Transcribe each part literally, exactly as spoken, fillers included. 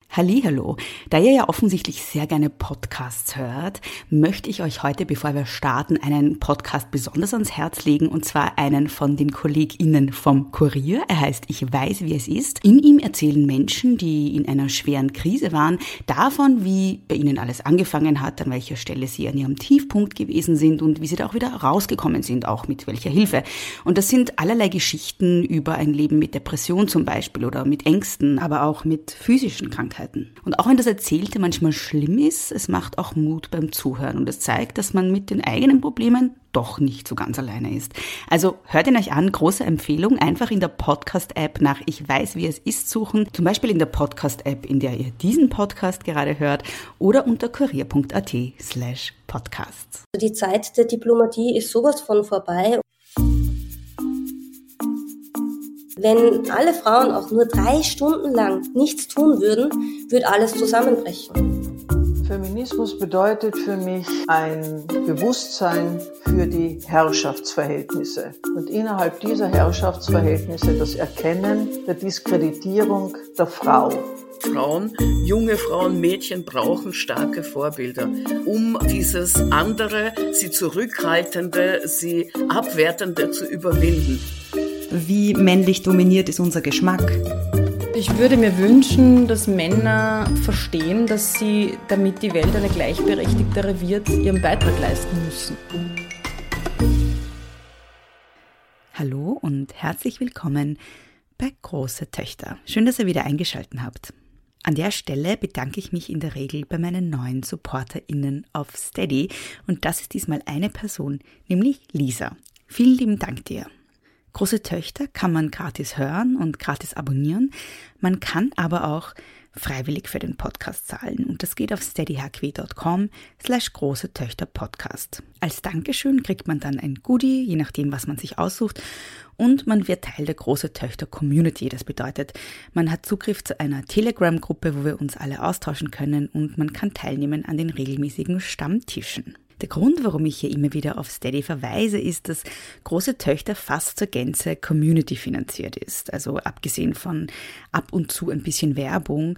Hallihallo. Da ihr ja offensichtlich sehr gerne Podcasts hört, möchte ich euch heute, bevor wir starten, einen Podcast besonders ans Herz legen, und zwar einen von den KollegInnen vom Kurier. Er heißt Ich weiß, wie es ist. In ihm erzählen Menschen, die in einer schweren Krise waren, davon, wie bei ihnen alles angefangen hat, an welcher Stelle sie an ihrem Tiefpunkt gewesen sind und wie sie da auch wieder rausgekommen sind, auch mit welcher Hilfe. Und das sind allerlei Geschichten über ein Leben mit Depression zum Beispiel oder mit Ängsten, aber auch mit physischen Krankheiten. Und auch wenn das Erzählte manchmal schlimm ist, es macht auch Mut beim Zuhören und es zeigt, dass man mit den eigenen Problemen doch nicht so ganz alleine ist. Also hört ihn euch an, große Empfehlung, einfach in der Podcast-App nach Ich weiß, wie es ist suchen, zum Beispiel in der Podcast-App, in der ihr diesen Podcast gerade hört, oder unter kurier.at slash podcasts. Die Zeit der Diplomatie ist sowas von vorbei. Wenn alle Frauen auch nur drei Stunden lang nichts tun würden, würde alles zusammenbrechen. Feminismus bedeutet für mich ein Bewusstsein für die Herrschaftsverhältnisse und innerhalb dieser Herrschaftsverhältnisse das Erkennen der Diskreditierung der Frau. Frauen, junge Frauen, Mädchen brauchen starke Vorbilder, um dieses andere, sie zurückhaltende, sie abwertende zu überwinden. Wie männlich dominiert ist unser Geschmack? Ich würde mir wünschen, dass Männer verstehen, dass sie, damit die Welt eine gleichberechtigtere wird, ihren Beitrag leisten müssen. Hallo und herzlich willkommen bei Große Töchter. Schön, dass ihr wieder eingeschaltet habt. An der Stelle bedanke ich mich in der Regel bei meinen neuen SupporterInnen auf Steady und das ist diesmal eine Person, nämlich Lisa. Vielen lieben Dank dir. Große Töchter kann man gratis hören und gratis abonnieren. Man kann aber auch freiwillig für den Podcast zahlen und das geht auf steadyhq.com slash große Töchter Podcast. Als Dankeschön kriegt man dann ein Goodie, je nachdem, was man sich aussucht, und man wird Teil der Große Töchter Community. Das bedeutet, man hat Zugriff zu einer Telegram-Gruppe, wo wir uns alle austauschen können und man kann teilnehmen an den regelmäßigen Stammtischen. Der Grund, warum ich hier immer wieder auf Steady verweise, ist, dass Große Töchter fast zur Gänze Community finanziert ist. Also abgesehen von ab und zu ein bisschen Werbung,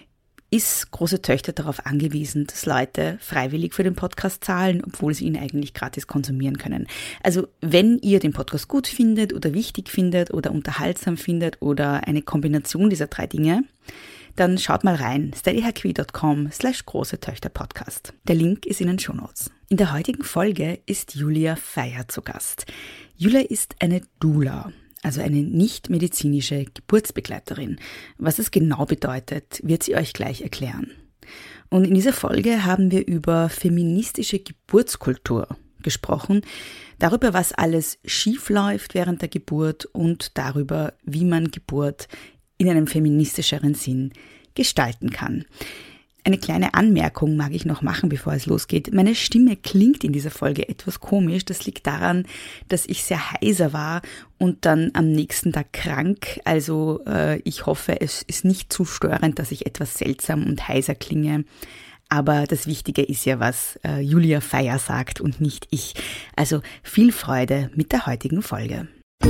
ist Große Töchter darauf angewiesen, dass Leute freiwillig für den Podcast zahlen, obwohl sie ihn eigentlich gratis konsumieren können. Also wenn ihr den Podcast gut findet oder wichtig findet oder unterhaltsam findet oder eine Kombination dieser drei Dinge, dann schaut mal rein, steadyhq.com slash große Töchter Podcast. Der Link ist in den Shownotes. In der heutigen Folge ist Julia Feier zu Gast. Julia ist eine Doula, also eine nicht-medizinische Geburtsbegleiterin. Was es genau bedeutet, wird sie euch gleich erklären. Und in dieser Folge haben wir über feministische Geburtskultur gesprochen, darüber, was alles schief läuft während der Geburt und darüber, wie man Geburt in einem feministischeren Sinn gestalten kann. Eine kleine Anmerkung mag ich noch machen, bevor es losgeht. Meine Stimme klingt in dieser Folge etwas komisch. Das liegt daran, dass ich sehr heiser war und dann am nächsten Tag krank. Also äh, ich hoffe, es ist nicht zu störend, dass ich etwas seltsam und heiser klinge. Aber das Wichtige ist ja, was äh, Julia Feier sagt und nicht ich. Also viel Freude mit der heutigen Folge.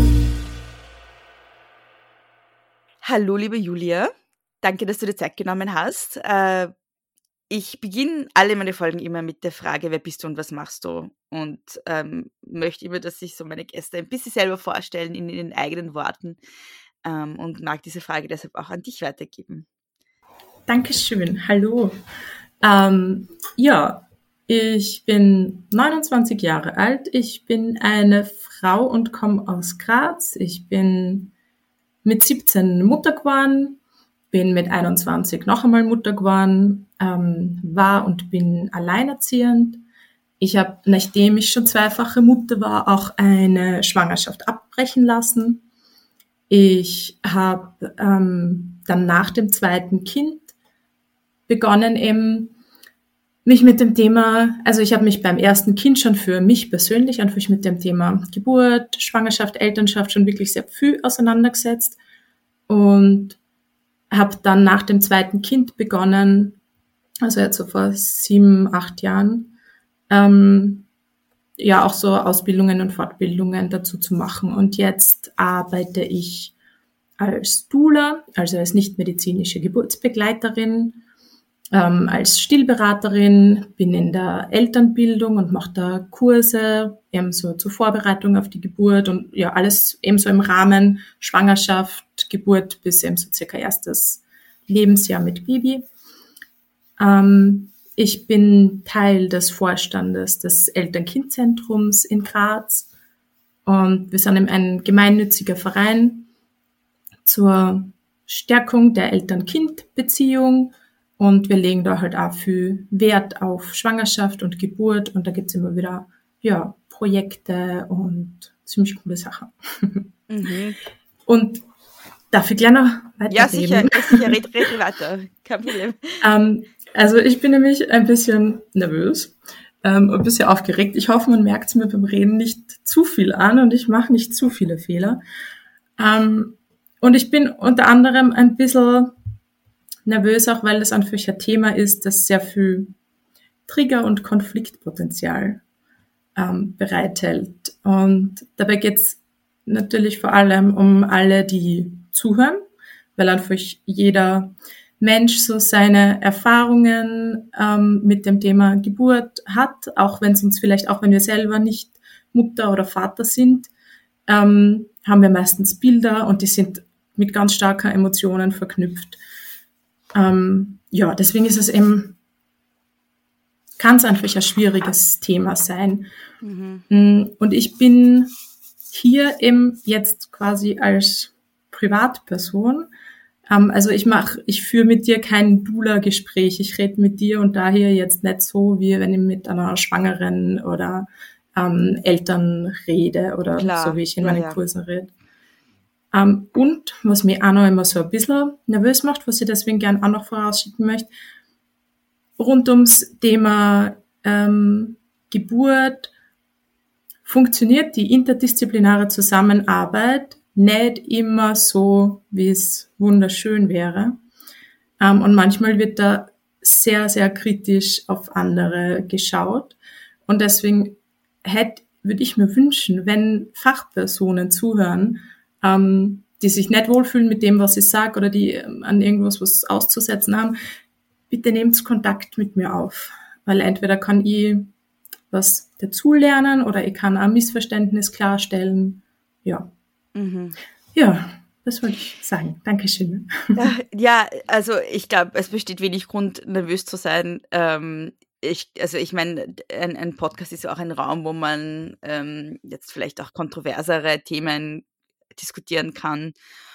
Hallo, liebe Julia. Danke, dass du dir Zeit genommen hast. Äh, ich beginne alle meine Folgen immer mit der Frage, wer bist du und was machst du? Und ähm, möchte immer, dass sich so meine Gäste ein bisschen selber vorstellen in ihren eigenen Worten ähm, und mag diese Frage deshalb auch an dich weitergeben. Dankeschön. Hallo. Ähm, ja, ich bin neunundzwanzig Jahre alt. Ich bin eine Frau und komme aus Graz. Ich bin mit siebzehn Mutter geworden, bin mit einundzwanzig noch einmal Mutter geworden, ähm, war und bin alleinerziehend. Ich habe, nachdem ich schon zweifache Mutter war, auch eine Schwangerschaft abbrechen lassen. Ich habe ähm, dann nach dem zweiten Kind begonnen, eben mich mit dem Thema, also ich habe mich beim ersten Kind schon für mich persönlich einfach mit dem Thema Geburt, Schwangerschaft, Elternschaft schon wirklich sehr viel auseinandergesetzt und habe dann nach dem zweiten Kind begonnen, also jetzt so vor sieben, acht Jahren, ähm, ja auch so Ausbildungen und Fortbildungen dazu zu machen. Und jetzt arbeite ich als Doula, also als nichtmedizinische Geburtsbegleiterin, ähm, als Stillberaterin, bin in der Elternbildung und mache da Kurse, ebenso zur Vorbereitung auf die Geburt und ja, alles ebenso im Rahmen Schwangerschaft, Geburt bis ebenso circa erstes Lebensjahr mit Baby. Ähm, ich bin Teil des Vorstandes des Eltern-Kind-Zentrums in Graz und wir sind eben ein gemeinnütziger Verein zur Stärkung der Eltern-Kind-Beziehung und wir legen da halt auch viel Wert auf Schwangerschaft und Geburt und da gibt's immer wieder ja, Projekte und ziemlich coole Sachen. Mhm. Und darf ich gleich noch weiterreden? Ja, sicher, sicher, red, red weiter, kein Problem. ähm, also ich bin nämlich ein bisschen nervös, ähm, ein bisschen aufgeregt. Ich hoffe, man merkt es mir beim Reden nicht zu viel an und ich mache nicht zu viele Fehler. Ähm, und ich bin unter anderem ein bisschen nervös, auch weil das einfach ein Thema ist, das sehr viel Trigger- und Konfliktpotenzial ähm, bereithält. Und dabei geht es natürlich vor allem um alle, die zuhören, weil einfach jeder Mensch so seine Erfahrungen ähm, mit dem Thema Geburt hat, auch wenn es uns vielleicht, auch wenn wir selber nicht Mutter oder Vater sind, ähm, haben wir meistens Bilder und die sind mit ganz starken Emotionen verknüpft. Ähm, ja, deswegen ist es eben, kann es einfach ein schwieriges Thema sein. Mhm. Und ich bin hier eben jetzt quasi als Privatperson. Ähm, also ich mache, ich führe mit dir kein Doula-Gespräch. Ich rede mit dir und daher jetzt nicht so, wie wenn ich mit einer Schwangeren oder ähm, Eltern rede oder Klar. so, wie ich in ja, meinen ja. Kursen rede. Um, und was mich auch noch immer so ein bisschen nervös macht, was ich deswegen gerne auch noch vorausschicken möchte, rund ums Thema ähm, Geburt funktioniert die interdisziplinäre Zusammenarbeit nicht immer so, wie es wunderschön wäre. Um, und manchmal wird da sehr, sehr kritisch auf andere geschaut. Und deswegen hätte, würde ich mir wünschen, wenn Fachpersonen zuhören, Ähm, die sich nicht wohlfühlen mit dem, was ich sage oder die ähm, an irgendwas was auszusetzen haben, bitte nehmt Kontakt mit mir auf. Weil entweder kann ich was dazulernen oder ich kann ein Missverständnis klarstellen. Ja. Mhm. Ja, das wollte ich sagen. Dankeschön. Ja, also ich glaube, es besteht wenig Grund, nervös zu sein. Ähm, ich, also ich meine, ein, ein Podcast ist ja auch ein Raum, wo man ähm, jetzt vielleicht auch kontroversere Themen diskutieren kann.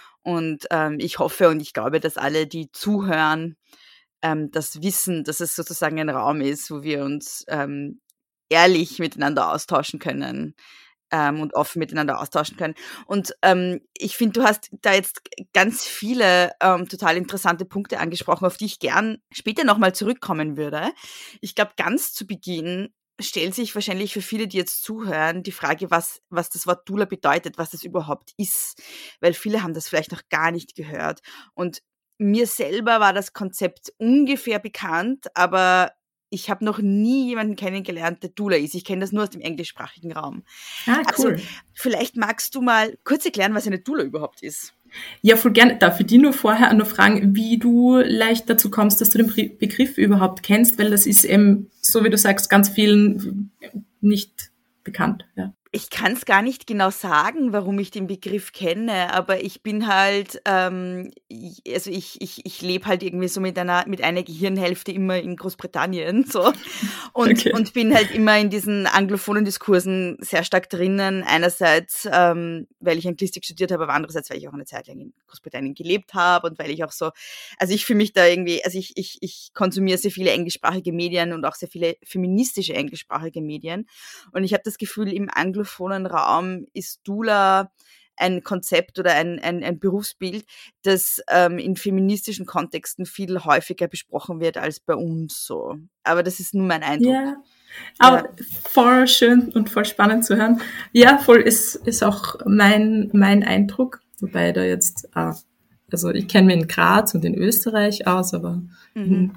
Und ähm, ich hoffe und ich glaube, dass alle, die zuhören, ähm, das wissen, dass es sozusagen ein Raum ist, wo wir uns ähm, ehrlich miteinander austauschen können ähm, und offen miteinander austauschen können. Und ähm, ich finde, du hast da jetzt ganz viele ähm, total interessante Punkte angesprochen, auf die ich gern später nochmal zurückkommen würde. Ich glaube, ganz zu Beginn stellt sich wahrscheinlich für viele, die jetzt zuhören, die Frage, was, was das Wort Doula bedeutet, was das überhaupt ist, weil viele haben das vielleicht noch gar nicht gehört. Und mir selber war das Konzept ungefähr bekannt, aber ich habe noch nie jemanden kennengelernt, der Doula ist. Ich kenne das nur aus dem englischsprachigen Raum. Ah, cool. Also, vielleicht magst du mal kurz erklären, was eine Doula überhaupt ist. Ja, voll gerne. Darf ich dich nur vorher noch fragen, wie du leicht dazu kommst, dass du den Begriff überhaupt kennst, weil das ist eben, so wie du sagst, ganz vielen nicht bekannt. Ja. Ich kann es gar nicht genau sagen, warum ich den Begriff kenne, aber ich bin halt, ähm, also ich, ich, ich lebe halt irgendwie so mit einer, mit einer Gehirnhälfte immer in Großbritannien so und, okay. und bin halt immer in diesen anglophonen Diskursen sehr stark drinnen. Einerseits, ähm, weil ich Anglistik studiert habe, aber andererseits, weil ich auch eine Zeit lang in Großbritannien gelebt habe und weil ich auch so, also ich fühle mich da irgendwie, also ich, ich, ich konsumiere sehr viele englischsprachige Medien und auch sehr viele feministische englischsprachige Medien und ich habe das Gefühl, im Anglo Raum ist Doula ein Konzept oder ein, ein, ein Berufsbild, das ähm, in feministischen Kontexten viel häufiger besprochen wird als bei uns so. Aber das ist nur mein Eindruck. Ja, aber ja. Voll schön und voll spannend zu hören. Ja, voll ist, ist auch mein, mein Eindruck, wobei da jetzt, äh, also ich kenne mich in Graz und in Österreich aus, aber mhm.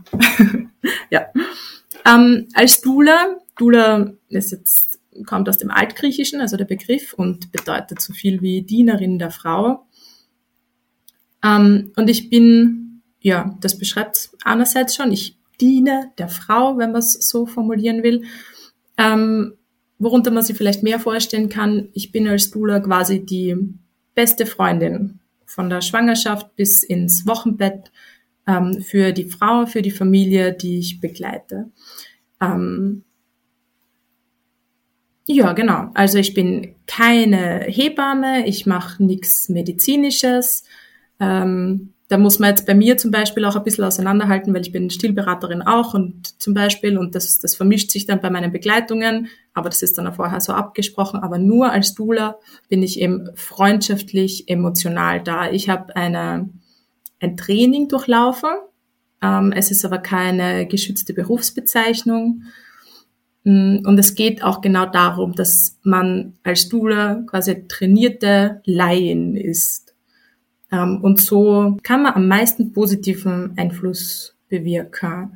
ja. Ähm, als Doula, Doula ist jetzt kommt aus dem Altgriechischen, also der Begriff, und bedeutet so viel wie Dienerin der Frau. Ähm, und ich bin, ja, das beschreibt es einerseits schon, ich diene der Frau, wenn man es so formulieren will. Ähm, worunter man sich vielleicht mehr vorstellen kann, ich bin als Doula quasi die beste Freundin von der Schwangerschaft bis ins Wochenbett ähm, für die Frau, für die Familie, die ich begleite. Ähm, ja, genau. Also ich bin keine Hebamme, ich mache nichts Medizinisches. Ähm, da muss man jetzt bei mir zum Beispiel auch ein bisschen auseinanderhalten, weil ich bin Stillberaterin auch und zum Beispiel, und das, das vermischt sich dann bei meinen Begleitungen, aber das ist dann auch vorher so abgesprochen, aber nur als Doula bin ich eben freundschaftlich, emotional da. Ich habe eine, ein Training durchlaufen, ähm, es ist aber keine geschützte Berufsbezeichnung. Und es geht auch genau darum, dass man als Doula quasi trainierte Laien ist. Und so kann man am meisten positiven Einfluss bewirken.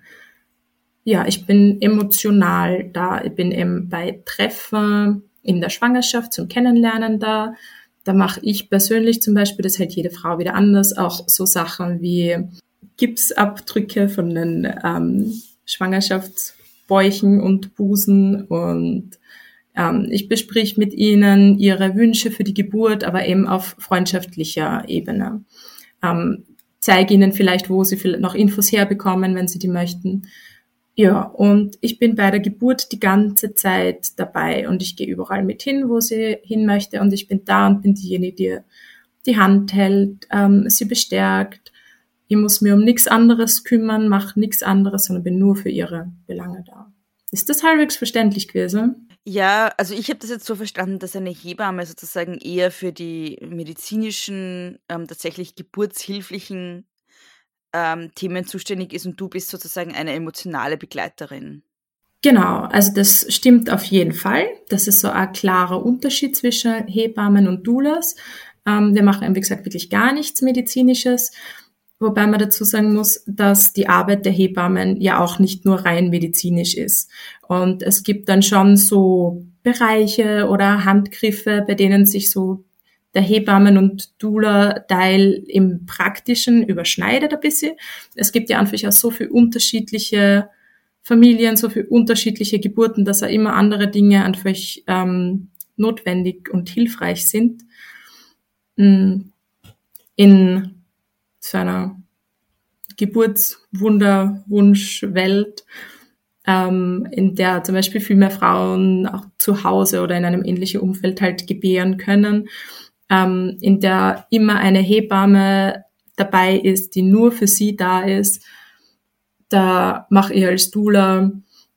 Ja, ich bin emotional da. Ich bin eben bei Treffen in der Schwangerschaft zum Kennenlernen da. Da mache ich persönlich zum Beispiel, das hält jede Frau wieder anders, auch so Sachen wie Gipsabdrücke von den ähm, Schwangerschafts Bäuchen und Busen und ähm, ich besprich mit ihnen ihre Wünsche für die Geburt, aber eben auf freundschaftlicher Ebene. Ähm, zeige ihnen vielleicht, wo sie vielleicht noch Infos herbekommen, wenn sie die möchten. Ja, und ich bin bei der Geburt die ganze Zeit dabei und ich gehe überall mit hin, wo sie hin möchte und ich bin da und bin diejenige, die die Hand hält, ähm, sie bestärkt. Ich muss mir um nichts anderes kümmern, mache nichts anderes, sondern bin nur für ihre Belange da. Ist das halbwegs verständlich gewesen? Ja, also ich habe das jetzt so verstanden, dass eine Hebamme sozusagen eher für die medizinischen, ähm, tatsächlich geburtshilflichen ähm, Themen zuständig ist und du bist sozusagen eine emotionale Begleiterin. Genau, also das stimmt auf jeden Fall. Das ist so ein klarer Unterschied zwischen Hebammen und Doulas. Ähm, wir machen, wie gesagt, wirklich gar nichts Medizinisches. Wobei man dazu sagen muss, dass die Arbeit der Hebammen ja auch nicht nur rein medizinisch ist. Und es gibt dann schon so Bereiche oder Handgriffe, bei denen sich so der Hebammen- und Doula-Teil im Praktischen überschneidet ein bisschen. Es gibt ja einfach auch so viele unterschiedliche Familien, so viele unterschiedliche Geburten, dass auch immer andere Dinge einfach ähm, notwendig und hilfreich sind. In seiner Geburtswunderwunschwelt, ähm, in der zum Beispiel viel mehr Frauen auch zu Hause oder in einem ähnlichen Umfeld halt gebären können, ähm, in der immer eine Hebamme dabei ist, die nur für sie da ist. Da mache ich als Doula,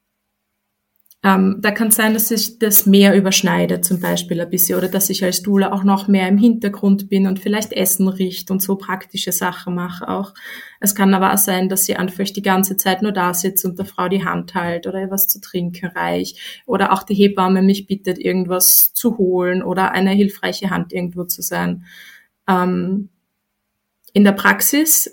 ähm, da kann es sein, dass sich das mehr überschneidet zum Beispiel ein bisschen oder dass ich als Doula auch noch mehr im Hintergrund bin und vielleicht Essen riecht und so praktische Sachen mache auch. Es kann aber auch sein, dass sie einfach die ganze Zeit nur da sitzt und der Frau die Hand hält oder ihr was zu trinken reicht oder auch die Hebamme mich bittet, irgendwas zu holen oder eine hilfreiche Hand irgendwo zu sein. Ähm, in der Praxis,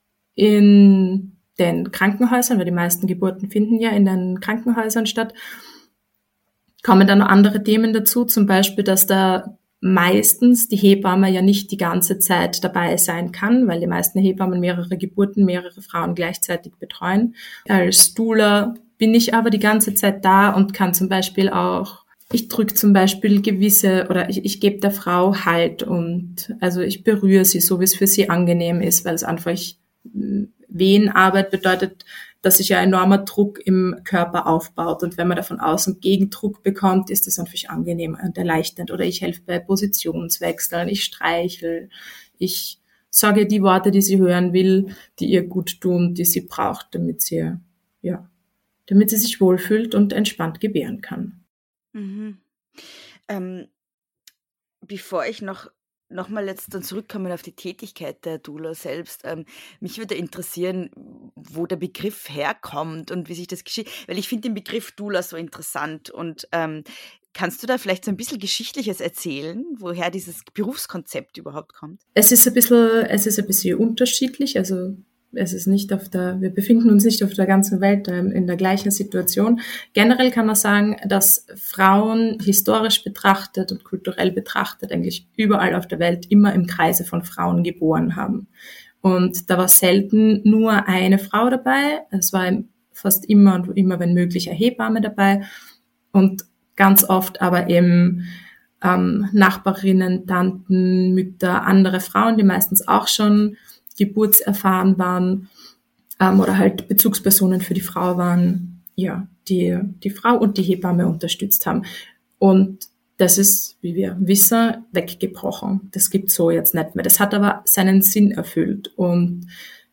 in den Krankenhäusern, weil die meisten Geburten finden ja in den Krankenhäusern statt, kommen dann noch andere Themen dazu, zum Beispiel, dass da meistens die Hebamme ja nicht die ganze Zeit dabei sein kann, weil die meisten Hebammen mehrere Geburten, mehrere Frauen gleichzeitig betreuen. Als Doula bin ich aber die ganze Zeit da und kann zum Beispiel auch, ich drücke zum Beispiel gewisse, oder ich, ich gebe der Frau Halt und also ich berühre sie, so wie es für sie angenehm ist, weil es einfach Wehenarbeit bedeutet, dass sich ein enormer Druck im Körper aufbaut. Und wenn man da von außen Gegendruck bekommt, ist das natürlich angenehm und erleichternd. Oder ich helfe bei Positionswechseln, ich streichel, ich sage die Worte, die sie hören will, die ihr gut tun, die sie braucht, damit sie, ja, damit sie sich wohlfühlt und entspannt gebären kann. Mhm. Ähm, bevor ich noch Nochmal jetzt dann zurückkommen auf die Tätigkeit der Doula selbst. Ähm, mich würde interessieren, wo der Begriff herkommt und wie sich das geschieht, weil ich finde den Begriff Doula so interessant und ähm, kannst du da vielleicht so ein bisschen Geschichtliches erzählen, woher dieses Berufskonzept überhaupt kommt? Es ist ein bisschen, es ist ein bisschen unterschiedlich, also es ist nicht auf der, wir befinden uns nicht auf der ganzen Welt in der gleichen Situation. Generell kann man sagen, dass Frauen historisch betrachtet und kulturell betrachtet eigentlich überall auf der Welt immer im Kreise von Frauen geboren haben. Und da war selten nur eine Frau dabei. Es war fast immer und immer, wenn möglich, eine Hebamme dabei. Und ganz oft aber eben ähm, Nachbarinnen, Tanten, Mütter, andere Frauen, die meistens auch schon geburtserfahren waren ähm, oder halt Bezugspersonen für die Frau waren, ja, die die Frau und die Hebamme unterstützt haben. Und das ist, wie wir wissen, weggebrochen. Das gibt's so jetzt nicht mehr. Das hat aber seinen Sinn erfüllt und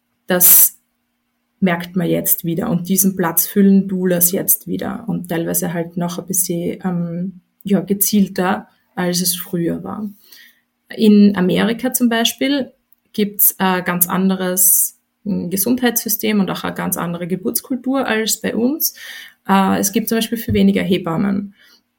das merkt man jetzt wieder. Und diesen Platz füllen Doulas jetzt wieder und teilweise halt noch ein bisschen ähm, ja, gezielter, als es früher war. In Amerika zum Beispiel gibt's ein ganz anderes Gesundheitssystem und auch eine ganz andere Geburtskultur als bei uns. Es gibt zum Beispiel viel weniger Hebammen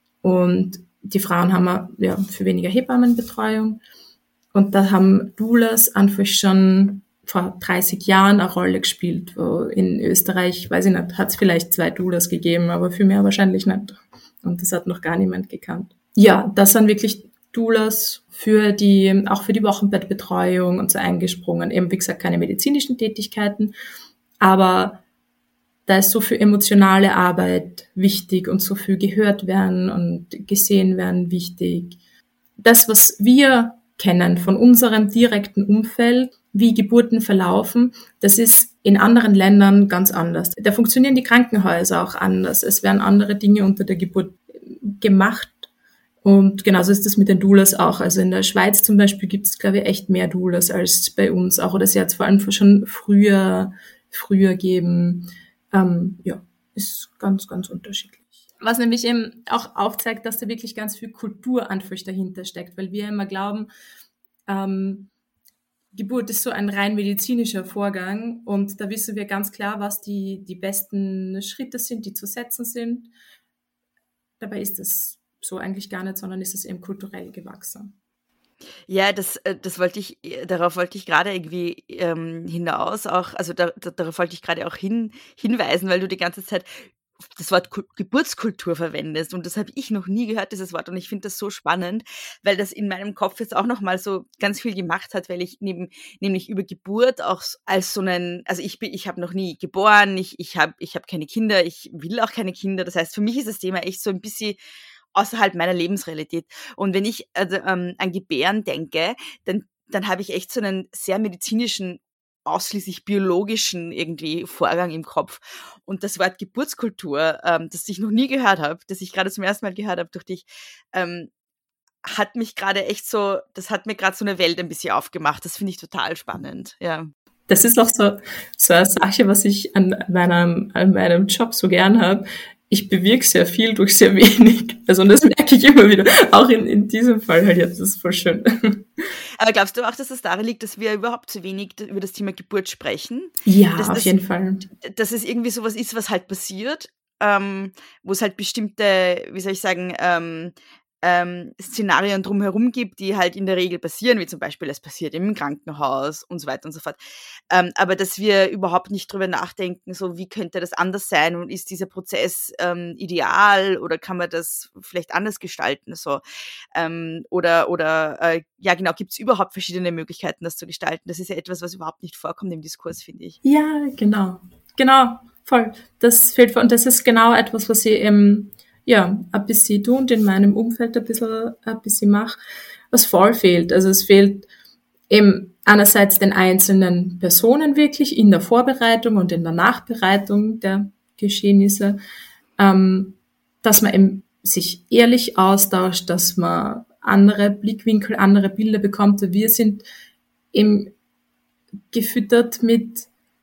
und die Frauen haben ja für weniger Hebammenbetreuung und da haben Doulas einfach schon vor dreißig Jahren eine Rolle gespielt. Wo in Österreich, weiß ich nicht, hat es vielleicht zwei Doulas gegeben, aber viel mehr wahrscheinlich nicht. Und das hat noch gar niemand gekannt. Ja, das sind wirklich Doulas für die, auch für die Wochenbettbetreuung und so eingesprungen. Eben, wie gesagt, keine medizinischen Tätigkeiten, aber da ist so viel emotionale Arbeit wichtig und so viel gehört werden und gesehen werden wichtig. Das, was wir kennen von unserem direkten Umfeld, wie Geburten verlaufen, das ist in anderen Ländern ganz anders. Da funktionieren die Krankenhäuser auch anders. Es werden andere Dinge unter der Geburt gemacht. Und genauso ist das mit den Doulas auch. Also in der Schweiz zum Beispiel gibt es, glaube ich, echt mehr Doulas als bei uns auch. Oder sie hat es vor allem schon früher, früher geben. Ähm, ja, ist ganz, ganz unterschiedlich. Was nämlich eben auch aufzeigt, dass da wirklich ganz viel Kultur einfach dahinter steckt. Weil wir immer glauben, ähm, Geburt ist so ein rein medizinischer Vorgang. Und da wissen wir ganz klar, was die, die besten Schritte sind, die zu setzen sind. Dabei ist das so eigentlich gar nicht, sondern ist es eben kulturell gewachsen. Ja, das, das wollte ich, darauf wollte ich gerade irgendwie ähm, hinaus auch, also da, da, darauf wollte ich gerade auch hin, hinweisen, weil du die ganze Zeit das Wort Ku- Geburtskultur verwendest und das habe ich noch nie gehört, dieses Wort, und ich finde das so spannend, weil das in meinem Kopf jetzt auch nochmal so ganz viel gemacht hat, weil ich neben, nämlich über Geburt auch als so einen, also ich bin, ich habe noch nie geboren, ich, ich habe ich hab keine Kinder, ich will auch keine Kinder, das heißt, für mich ist das Thema echt so ein bisschen außerhalb meiner Lebensrealität. Und wenn ich also, ähm, an Gebären denke, dann, dann habe ich echt so einen sehr medizinischen, ausschließlich biologischen irgendwie Vorgang im Kopf. Und das Wort Geburtskultur, ähm, das ich noch nie gehört habe, das ich gerade zum ersten Mal gehört habe durch dich, ähm, hat mich gerade echt so, das hat mir gerade so eine Welt ein bisschen aufgemacht. Das finde ich total spannend, ja. Das ist auch so, so eine Sache, was ich an meinem, an meinem Job so gern habe. Ich bewirke sehr viel durch sehr wenig. Also und das merke ich immer wieder. Auch in, in diesem Fall halt jetzt. Das ist voll schön. Aber glaubst du auch, dass es daran liegt, dass wir überhaupt zu wenig über das Thema Geburt sprechen? Ja, dass auf das, jeden Fall. Dass es irgendwie sowas ist, was halt passiert, ähm, wo es halt bestimmte, wie soll ich sagen, ähm, ähm, Szenarien drumherum gibt, die halt in der Regel passieren, wie zum Beispiel es passiert im Krankenhaus und so weiter und so fort. Ähm, aber dass wir überhaupt nicht drüber nachdenken, so wie könnte das anders sein und ist dieser Prozess ähm, ideal oder kann man das vielleicht anders gestalten, so ähm, oder oder äh, ja genau, gibt es überhaupt verschiedene Möglichkeiten, das zu gestalten? Das ist ja etwas, was überhaupt nicht vorkommt im Diskurs, finde ich. Ja, genau, genau, voll. Das fehlt und das ist genau etwas, was ich eben ja, ein bisschen tue und in meinem Umfeld ein bisschen, ein bisschen mache, was voll fehlt. Also es fehlt eben einerseits den einzelnen Personen wirklich in der Vorbereitung und in der Nachbereitung der Geschehnisse, ähm, dass man eben sich ehrlich austauscht, dass man andere Blickwinkel, andere Bilder bekommt. Wir sind eben gefüttert mit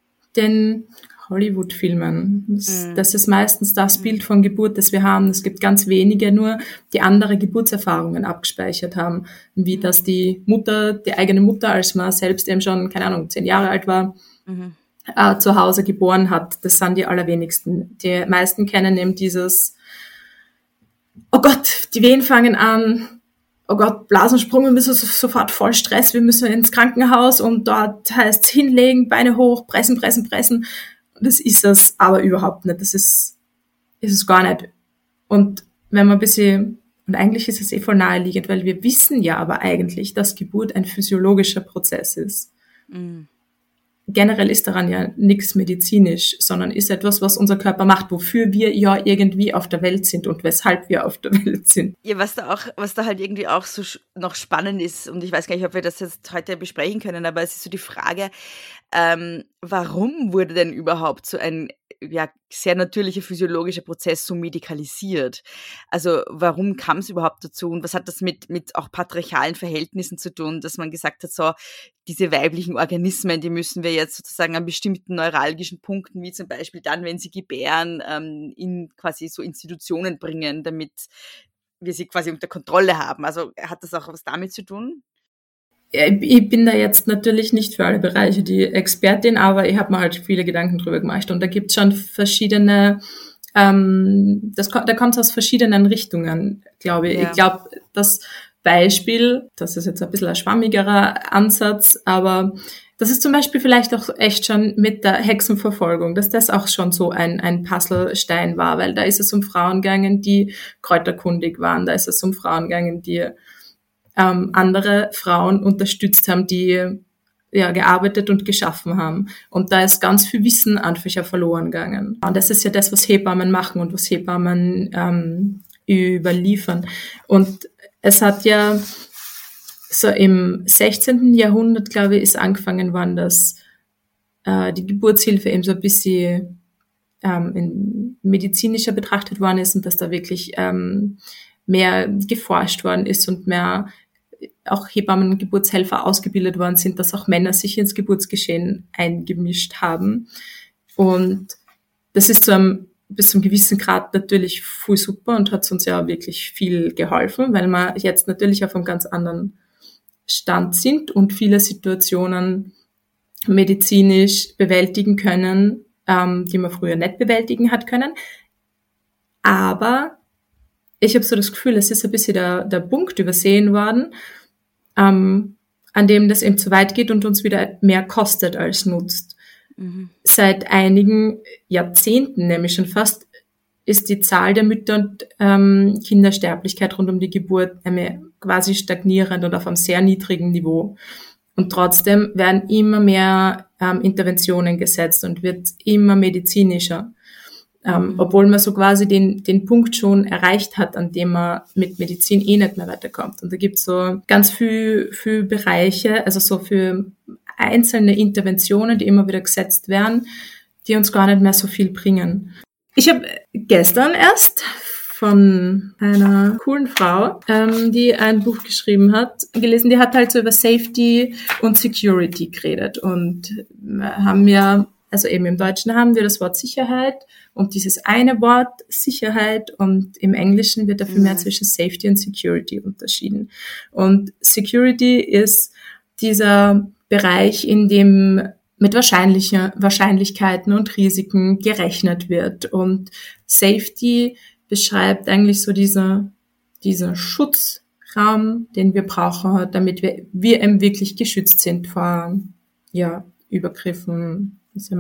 den Hollywood-Filmen. Das, mm. das ist meistens das Bild von Geburt, das wir haben. Es gibt ganz wenige nur, die andere Geburtserfahrungen abgespeichert haben, wie dass die Mutter, die eigene Mutter, als man selbst eben schon, keine Ahnung, zehn Jahre alt war, mhm. äh, zu Hause geboren hat. Das sind die allerwenigsten. Die meisten kennen eben dieses, oh Gott, die Wehen fangen an, oh Gott, Blasensprung, wir müssen sofort voll Stress, wir müssen ins Krankenhaus und dort heißt es hinlegen, Beine hoch, pressen, pressen, pressen. Das ist es aber überhaupt nicht. Das ist, ist es gar nicht. Und wenn man ein bisschen, und eigentlich ist es eh voll naheliegend, weil wir wissen ja aber eigentlich, dass Geburt ein physiologischer Prozess ist. Mhm. Generell ist daran ja nichts medizinisch, sondern ist etwas, was unser Körper macht, wofür wir ja irgendwie auf der Welt sind und weshalb wir auf der Welt sind. Ja, was da auch, was da halt irgendwie auch so noch spannend ist, und ich weiß gar nicht, ob wir das jetzt heute besprechen können, aber es ist so die Frage, ähm, warum wurde denn überhaupt so ein ja, sehr natürlicher physiologischer Prozess so medikalisiert? Also warum kam es überhaupt dazu und was hat das mit, mit auch patriarchalen Verhältnissen zu tun, dass man gesagt hat, so diese weiblichen Organismen, die müssen wir jetzt sozusagen an bestimmten neuralgischen Punkten, wie zum Beispiel dann, wenn sie gebären, ähm, in quasi so Institutionen bringen, damit wir sie quasi unter Kontrolle haben. Also hat das auch was damit zu tun? Ich bin da jetzt natürlich nicht für alle Bereiche die Expertin, aber ich habe mir halt viele Gedanken drüber gemacht und da gibt es schon verschiedene, ähm, das, da kommt es aus verschiedenen Richtungen, glaube ich. Ja. Ich glaube, das Beispiel, das ist jetzt ein bisschen ein schwammigerer Ansatz, aber das ist zum Beispiel vielleicht auch echt schon mit der Hexenverfolgung, dass das auch schon so ein, ein Puzzlestein war, weil da ist es um Frauen gegangen, die kräuterkundig waren, da ist es um Frauen gegangen, die Ähm, andere Frauen unterstützt haben, die ja gearbeitet und geschaffen haben. Und da ist ganz viel Wissen einfach ja verloren gegangen. Und das ist ja das, was Hebammen machen und was Hebammen ähm, überliefern. Und es hat ja so im sechzehnten Jahrhundert, glaube ich, ist angefangen worden, dass äh, die Geburtshilfe eben so ein bisschen ähm, in medizinischer betrachtet worden ist und dass da wirklich ähm, mehr geforscht worden ist und mehr auch Hebammen und Geburtshelfer ausgebildet worden sind, dass auch Männer sich ins Geburtsgeschehen eingemischt haben. Und das ist zu einem, bis zu einem gewissen Grad natürlich voll super und hat uns ja wirklich viel geholfen, weil wir jetzt natürlich auf einem ganz anderen Stand sind und viele Situationen medizinisch bewältigen können, ähm, die man früher nicht bewältigen hat können. Aber ich habe so das Gefühl, es ist ein bisschen der, der Punkt übersehen worden, ähm, an dem das eben zu weit geht und uns wieder mehr kostet als nutzt. Mhm. Seit einigen Jahrzehnten, nämlich schon fast, ist die Zahl der Mütter- und ähm, Kindersterblichkeit rund um die Geburt quasi stagnierend und auf einem sehr niedrigen Niveau. Und trotzdem werden immer mehr ähm, Interventionen gesetzt und wird immer medizinischer. Ähm, obwohl man so quasi den, den Punkt schon erreicht hat, an dem man mit Medizin eh nicht mehr weiterkommt. Und da gibt's so ganz viel, viel Bereiche, also so für einzelne Interventionen, die immer wieder gesetzt werden, die uns gar nicht mehr so viel bringen. Ich habe gestern erst von einer coolen Frau, ähm, die ein Buch geschrieben hat, gelesen, die hat halt so über Safety und Security geredet. Und wir haben ja, also eben im Deutschen haben wir das Wort Sicherheit und dieses eine Wort Sicherheit und im Englischen wird dafür mhm. mehr zwischen Safety und Security unterschieden. Und Security ist dieser Bereich, in dem mit wahrscheinliche, Wahrscheinlichkeiten und Risiken gerechnet wird. Und Safety beschreibt eigentlich so dieser, dieser Schutzraum, den wir brauchen, damit wir, wir eben wirklich geschützt sind vor, ja, Übergriffen.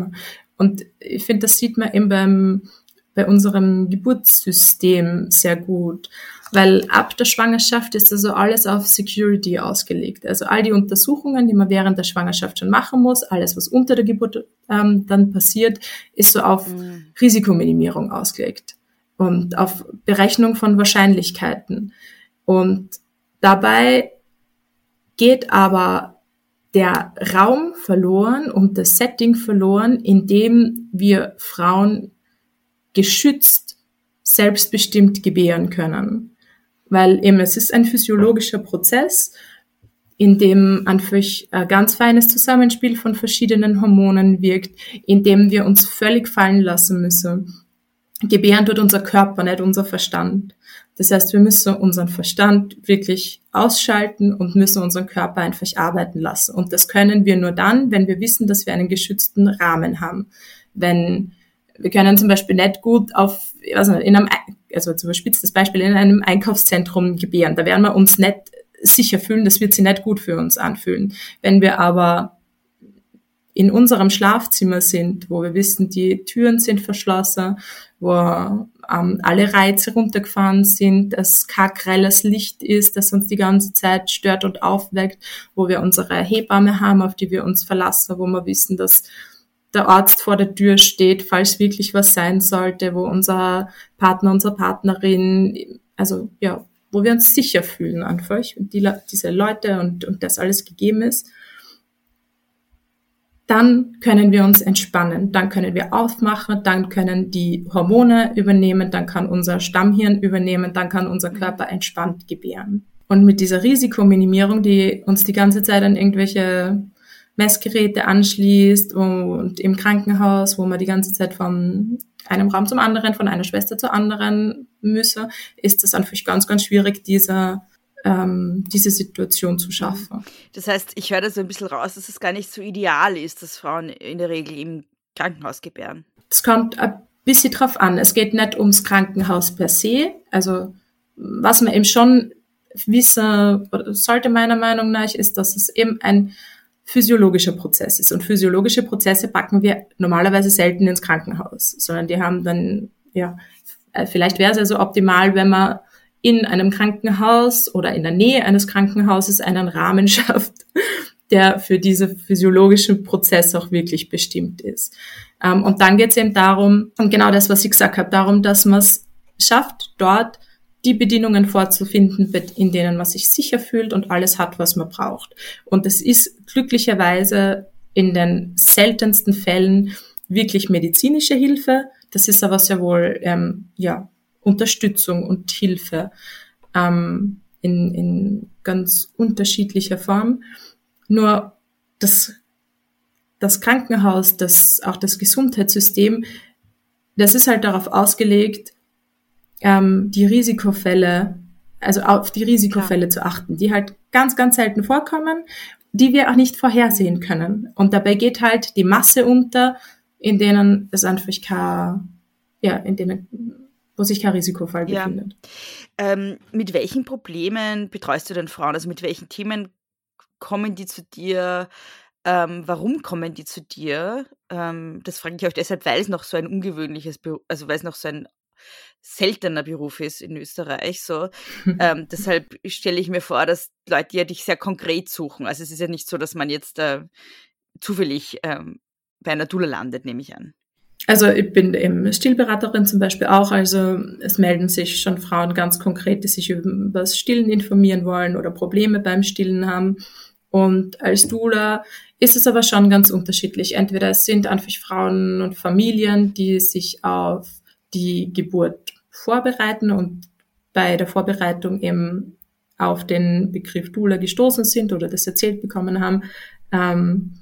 Und ich finde, das sieht man eben beim, bei unserem Geburtssystem sehr gut, weil ab der Schwangerschaft ist also alles auf Security ausgelegt. Also all die Untersuchungen, die man während der Schwangerschaft schon machen muss, alles, was unter der Geburt ähm, dann passiert, ist so auf mhm. Risikominimierung ausgelegt und auf Berechnung von Wahrscheinlichkeiten. Und dabei geht aber der Raum verloren und das Setting verloren, in dem wir Frauen geschützt, selbstbestimmt gebären können. Weil eben es ist ein physiologischer Prozess, in dem einfach ein ganz feines Zusammenspiel von verschiedenen Hormonen wirkt, in dem wir uns völlig fallen lassen müssen. Gebären tut unser Körper, nicht unser Verstand. Das heißt, wir müssen unseren Verstand wirklich ausschalten und müssen unseren Körper einfach arbeiten lassen. Und das können wir nur dann, wenn wir wissen, dass wir einen geschützten Rahmen haben. Wenn wir können zum Beispiel nicht gut auf, ich weiß nicht, in einem, also zum überspitztes Beispiel, in einem Einkaufszentrum gebären. Da werden wir uns nicht sicher fühlen, das wird sich nicht gut für uns anfühlen. Wenn wir aber in unserem Schlafzimmer sind, wo wir wissen, die Türen sind verschlossen, wo ähm, alle Reize runtergefahren sind, dass kein grelles Licht ist, das uns die ganze Zeit stört und aufweckt, wo wir unsere Hebamme haben, auf die wir uns verlassen, wo wir wissen, dass der Arzt vor der Tür steht, falls wirklich was sein sollte, wo unser Partner, unsere Partnerin, also ja, wo wir uns sicher fühlen einfach und die, diese Leute und, und das alles gegeben ist, dann können wir uns entspannen, dann können wir aufmachen, dann können die Hormone übernehmen, dann kann unser Stammhirn übernehmen, dann kann unser Körper entspannt gebären. Und mit dieser Risikominimierung, die uns die ganze Zeit an irgendwelche Messgeräte anschließt und im Krankenhaus, wo man die ganze Zeit von einem Raum zum anderen, von einer Schwester zur anderen müsse, ist es einfach ganz, ganz schwierig, diese, ähm, diese Situation zu schaffen. Das heißt, ich höre da so ein bisschen raus, dass es gar nicht so ideal ist, dass Frauen in der Regel im Krankenhaus gebären. Es kommt ein bisschen drauf an. Es geht nicht ums Krankenhaus per se. Also was man eben schon wissen sollte, meiner Meinung nach, ist, dass es eben ein physiologischer Prozess ist. Und physiologische Prozesse packen wir normalerweise selten ins Krankenhaus, sondern die haben dann, ja, vielleicht wäre es ja so optimal, wenn man in einem Krankenhaus oder in der Nähe eines Krankenhauses einen Rahmen schafft, der für diese physiologischen Prozesse auch wirklich bestimmt ist. Und dann geht es eben darum, und genau das, was ich gesagt habe, darum, dass man es schafft, dort die Bedingungen vorzufinden, in denen man sich sicher fühlt und alles hat, was man braucht. Und es ist glücklicherweise in den seltensten Fällen wirklich medizinische Hilfe. Das ist aber sehr wohl ähm, ja, Unterstützung und Hilfe ähm, in, in ganz unterschiedlicher Form. Nur das, das Krankenhaus, das, auch das Gesundheitssystem, das ist halt darauf ausgelegt, ähm, die Risikofälle, also auf die Risikofälle ja. zu achten, die halt ganz, ganz selten vorkommen, die wir auch nicht vorhersehen können. Und dabei geht halt die Masse unter, in denen es einfach kein, ja, in denen, wo sich kein Risikofall ja. befindet. Ähm, mit welchen Problemen betreust du denn Frauen? Also mit welchen Themen kommen die zu dir? Ähm, warum kommen die zu dir? Ähm, das frage ich euch deshalb, weil es noch so ein ungewöhnliches, Beruf, also weil es noch so ein seltener Beruf ist in Österreich. So. ähm, deshalb stelle ich mir vor, dass Leute ja dich sehr konkret suchen. Also es ist ja nicht so, dass man jetzt äh, zufällig ähm, bei einer Doula landet, nehme ich an. Also ich bin eben Stillberaterin zum Beispiel auch, also es melden sich schon Frauen ganz konkret, die sich über das Stillen informieren wollen oder Probleme beim Stillen haben. Und als Doula ist es aber schon ganz unterschiedlich. Entweder es sind einfach Frauen und Familien, die sich auf die Geburt vorbereiten und bei der Vorbereitung eben auf den Begriff Doula gestoßen sind oder das erzählt bekommen haben ähm,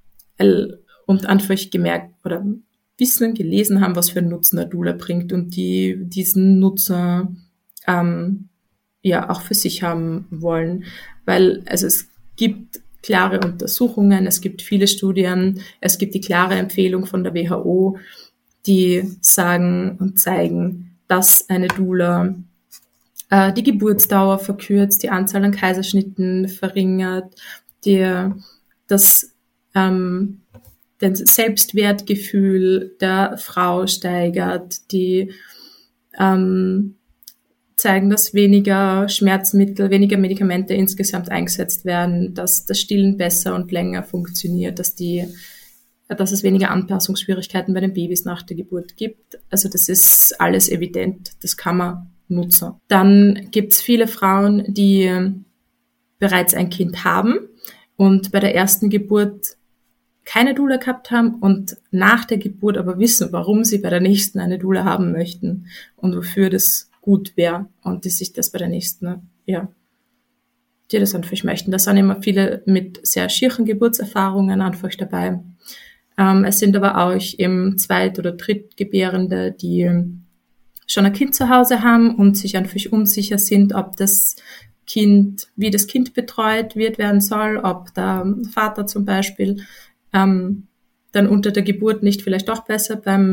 und einfach gemerkt oder wissen, gelesen haben, was für einen Nutzen eine Doula bringt und die diesen Nutzen ähm, ja auch für sich haben wollen. Weil also es gibt klare Untersuchungen, es gibt viele Studien, es gibt die klare Empfehlung von der W H O, die sagen und zeigen, dass eine Doula äh, die Geburtsdauer verkürzt, die Anzahl an Kaiserschnitten verringert, die, das ähm, das Selbstwertgefühl der Frau steigert, die ähm, zeigen, dass weniger Schmerzmittel, weniger Medikamente insgesamt eingesetzt werden, dass das Stillen besser und länger funktioniert, dass die dass es weniger Anpassungsschwierigkeiten bei den Babys nach der Geburt gibt. Also das ist alles evident, das kann man nutzen. Dann gibt es viele Frauen, die bereits ein Kind haben und bei der ersten Geburt keine Doula gehabt haben und nach der Geburt aber wissen, warum sie bei der nächsten eine Doula haben möchten und wofür das gut wäre und die sich das bei der nächsten, ja, die das einfach möchten. Da sind immer viele mit sehr schieren Geburtserfahrungen einfach dabei. Ähm, es sind aber auch eben Zweit- oder Drittgebärende, die schon ein Kind zu Hause haben und sich einfach unsicher sind, ob das Kind, wie das Kind betreut wird werden soll, ob der Vater zum Beispiel ähm, dann unter der Geburt nicht vielleicht doch besser beim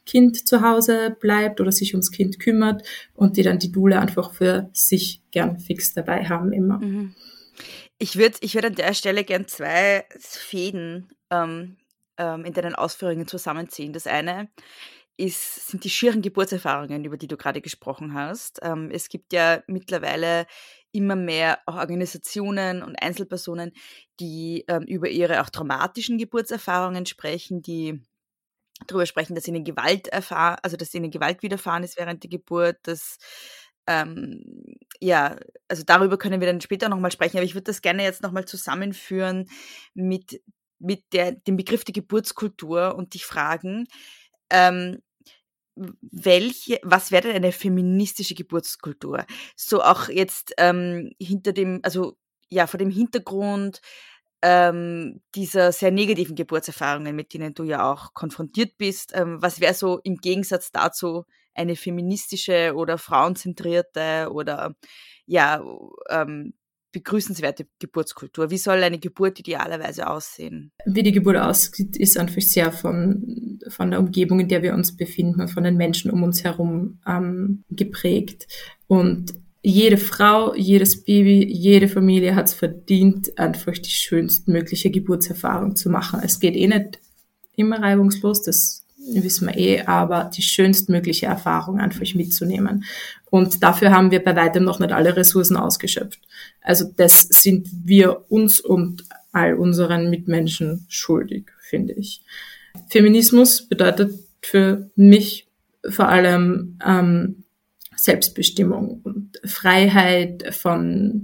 Kind zu Hause bleibt oder sich ums Kind kümmert und die dann die Doula einfach für sich gern fix dabei haben immer. Mhm. Ich würde ich würd an der Stelle gern zwei Fäden ähm, ähm, in deinen Ausführungen zusammenziehen. Das eine ist, sind die schieren Geburtserfahrungen, über die du gerade gesprochen hast. Ähm, es gibt ja mittlerweile immer mehr auch Organisationen und Einzelpersonen, die ähm, über ihre auch traumatischen Geburtserfahrungen sprechen, die darüber sprechen, dass ihnen Gewalt erfahren, also dass ihnen Gewalt widerfahren ist während der Geburt, dass ähm, ja, also darüber können wir dann später nochmal sprechen, aber ich würde das gerne jetzt nochmal zusammenführen mit, mit der, dem Begriff der Geburtskultur und dich fragen, ähm, welche, was wäre denn eine feministische Geburtskultur? So auch jetzt ähm, hinter dem, also ja, vor dem Hintergrund ähm, dieser sehr negativen Geburtserfahrungen, mit denen du ja auch konfrontiert bist. Ähm, was wäre so im Gegensatz dazu eine feministische oder frauenzentrierte oder ja, ähm, begrüßenswerte Geburtskultur? Wie soll eine Geburt idealerweise aussehen? Wie die Geburt aussieht, ist einfach sehr von, von der Umgebung, in der wir uns befinden und von den Menschen um uns herum ähm, geprägt. Und jede Frau, jedes Baby, jede Familie hat es verdient, einfach die schönstmögliche Geburtserfahrung zu machen. Es geht eh nicht immer reibungslos, das wissen wir eh, aber die schönstmögliche Erfahrung einfach mitzunehmen. Und dafür haben wir bei weitem noch nicht alle Ressourcen ausgeschöpft. Also das sind wir uns und all unseren Mitmenschen schuldig, finde ich. Feminismus bedeutet für mich vor allem ähm, Selbstbestimmung und Freiheit von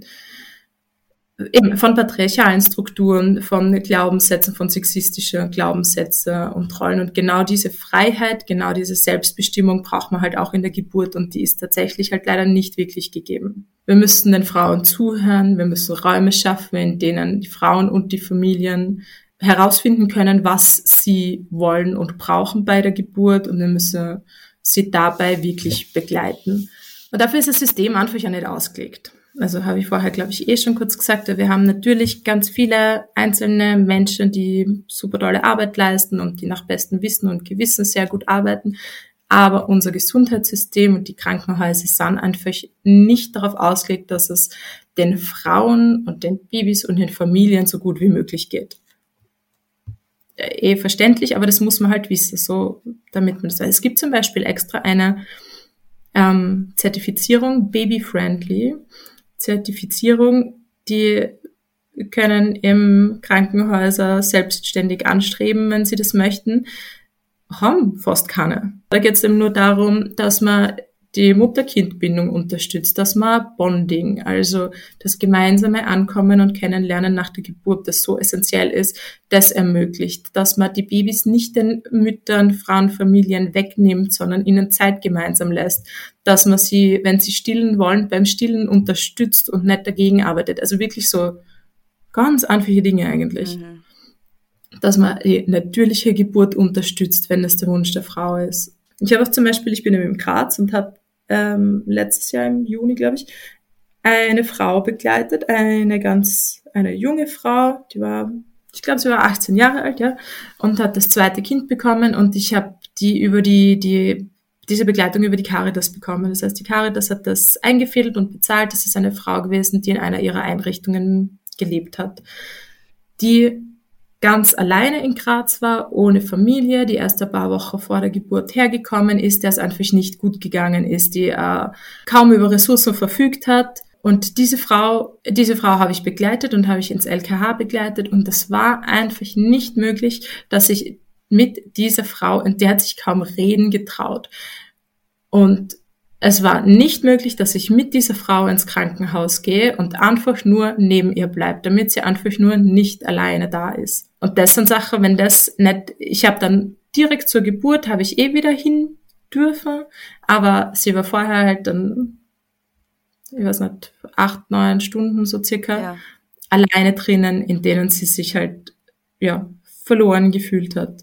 eben von patriarchalen Strukturen, von Glaubenssätzen, von sexistischen Glaubenssätzen und Rollen. Und genau diese Freiheit, genau diese Selbstbestimmung braucht man halt auch in der Geburt und die ist tatsächlich halt leider nicht wirklich gegeben. Wir müssen den Frauen zuhören, wir müssen Räume schaffen, in denen die Frauen und die Familien herausfinden können, was sie wollen und brauchen bei der Geburt und wir müssen sie dabei wirklich begleiten. Und dafür ist das System einfach ja nicht ausgelegt. Also habe ich vorher, glaube ich, eh schon kurz gesagt, wir haben natürlich ganz viele einzelne Menschen, die super tolle Arbeit leisten und die nach bestem Wissen und Gewissen sehr gut arbeiten. Aber unser Gesundheitssystem und die Krankenhäuser sind einfach nicht darauf ausgelegt, dass es den Frauen und den Babys und den Familien so gut wie möglich geht. Eh verständlich, aber das muss man halt wissen, so damit man das weiß. Es gibt zum Beispiel extra eine ähm, Zertifizierung, Baby-Friendly Zertifizierung, die können im Krankenhäuser selbstständig anstreben, wenn sie das möchten, haben fast keine. Da geht es eben nur darum, dass man die Mutter-Kind-Bindung unterstützt, dass man Bonding, also das gemeinsame Ankommen und Kennenlernen nach der Geburt, das so essentiell ist, das ermöglicht, dass man die Babys nicht den Müttern, Frauen, Familien wegnimmt, sondern ihnen Zeit gemeinsam lässt, dass man sie, wenn sie stillen wollen, beim Stillen unterstützt und nicht dagegen arbeitet. Also wirklich so ganz einfache Dinge eigentlich. Mhm. Dass man die natürliche Geburt unterstützt, wenn es der Wunsch der Frau ist. Ich habe auch zum Beispiel, ich bin eben im Graz und habe ähm, letztes Jahr im Juni, glaube ich, eine Frau begleitet, eine ganz, eine junge Frau, die war, ich glaube, sie war achtzehn Jahre alt, ja, und hat das zweite Kind bekommen und ich habe die über die, die, diese Begleitung über die Caritas bekommen. Das heißt, die Caritas hat das eingefädelt und bezahlt. Das ist eine Frau gewesen, die in einer ihrer Einrichtungen gelebt hat, die ganz alleine in Graz war, ohne Familie, die erst ein paar Wochen vor der Geburt hergekommen ist, der es einfach nicht gut gegangen ist, die äh, kaum über Ressourcen verfügt hat. Und diese Frau, diese Frau habe ich begleitet und habe ich ins L K H begleitet und das war einfach nicht möglich, dass ich mit dieser Frau, in der hat sich kaum reden getraut. Und es war nicht möglich, dass ich mit dieser Frau ins Krankenhaus gehe und einfach nur neben ihr bleibe, damit sie einfach nur nicht alleine da ist. Und das sind Sachen, wenn das nicht, ich habe dann direkt zur Geburt, habe ich eh wieder hin dürfen, aber sie war vorher halt dann, ich weiß nicht, acht, neun Stunden so circa, ja, alleine drinnen, in denen sie sich halt, ja, verloren gefühlt hat.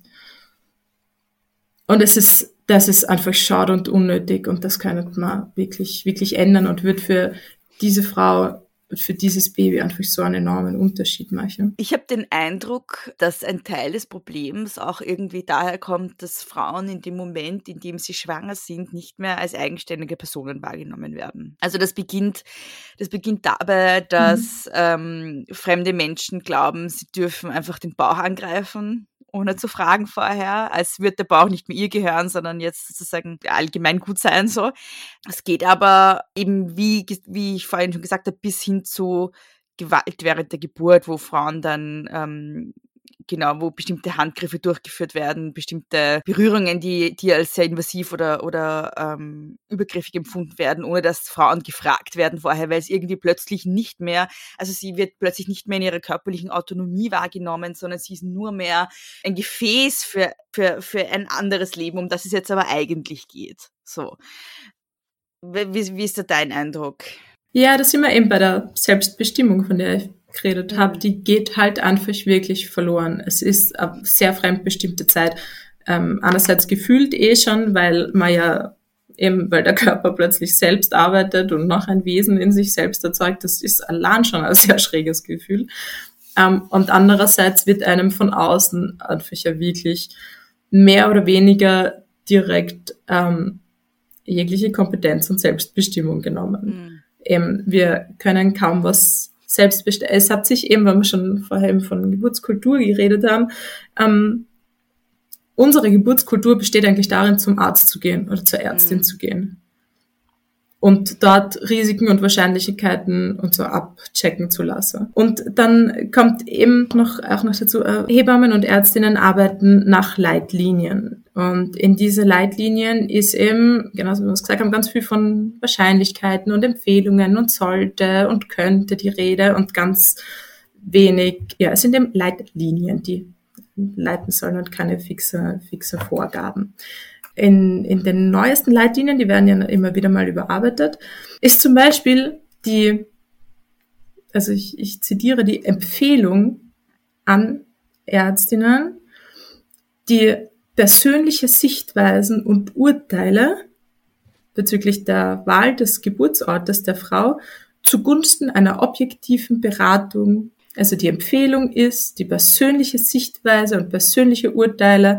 Und es ist, das ist einfach schade und unnötig und das kann man wirklich, wirklich ändern und wird für diese Frau für dieses Baby einfach so einen enormen Unterschied machen. Ich habe den Eindruck, dass ein Teil des Problems auch irgendwie daher kommt, dass Frauen in dem Moment, in dem sie schwanger sind, nicht mehr als eigenständige Personen wahrgenommen werden. Also das beginnt, das beginnt dabei, dass mhm. ähm, fremde Menschen glauben, sie dürfen einfach den Bauch angreifen, ohne zu fragen vorher, als würde der Bauch nicht mehr ihr gehören, sondern jetzt sozusagen allgemein gut sein. So. Es geht aber eben, wie, wie ich vorhin schon gesagt habe, bis hin zu Gewalt während der Geburt, wo Frauen dann ähm, genau, wo bestimmte Handgriffe durchgeführt werden, bestimmte Berührungen, die, die als sehr invasiv oder, oder ähm, übergriffig empfunden werden, ohne dass Frauen gefragt werden vorher, weil es irgendwie plötzlich nicht mehr, also sie wird plötzlich nicht mehr in ihrer körperlichen Autonomie wahrgenommen, sondern sie ist nur mehr ein Gefäß für, für, für ein anderes Leben, um das es jetzt aber eigentlich geht. So. Wie, wie ist da dein Eindruck? Ja, da sind wir eben bei der Selbstbestimmung, von der ich geredet habe, die geht halt einfach wirklich verloren. Es ist eine sehr fremdbestimmte Zeit. Ähm, einerseits gefühlt eh schon, weil man ja eben, weil der Körper plötzlich selbst arbeitet und noch ein Wesen in sich selbst erzeugt, das ist allein schon ein sehr schräges Gefühl. Ähm, und andererseits wird einem von außen einfach ja wirklich mehr oder weniger direkt ähm, jegliche Kompetenz und Selbstbestimmung genommen. Mhm. Eben, wir können kaum was selbst bestimmen. Es hat sich eben, weil wir schon vorher eben von Geburtskultur geredet haben, ähm, unsere Geburtskultur besteht eigentlich darin, zum Arzt zu gehen oder zur Ärztin mhm. zu gehen und dort Risiken und Wahrscheinlichkeiten und so abchecken zu lassen. Und dann kommt eben noch auch noch dazu, äh, Hebammen und Ärztinnen arbeiten nach Leitlinien. Und in diese Leitlinien ist eben, genauso wie wir es gesagt haben, ganz viel von Wahrscheinlichkeiten und Empfehlungen und sollte und könnte die Rede und ganz wenig, ja, es sind eben Leitlinien, die leiten sollen und keine fixe, fixe Vorgaben. In, in den neuesten Leitlinien, die werden ja immer wieder mal überarbeitet, ist zum Beispiel die, also ich, ich zitiere die Empfehlung an Ärztinnen, die persönliche Sichtweisen und Urteile bezüglich der Wahl des Geburtsortes der Frau zugunsten einer objektiven Beratung, also die Empfehlung ist, die persönliche Sichtweise und persönliche Urteile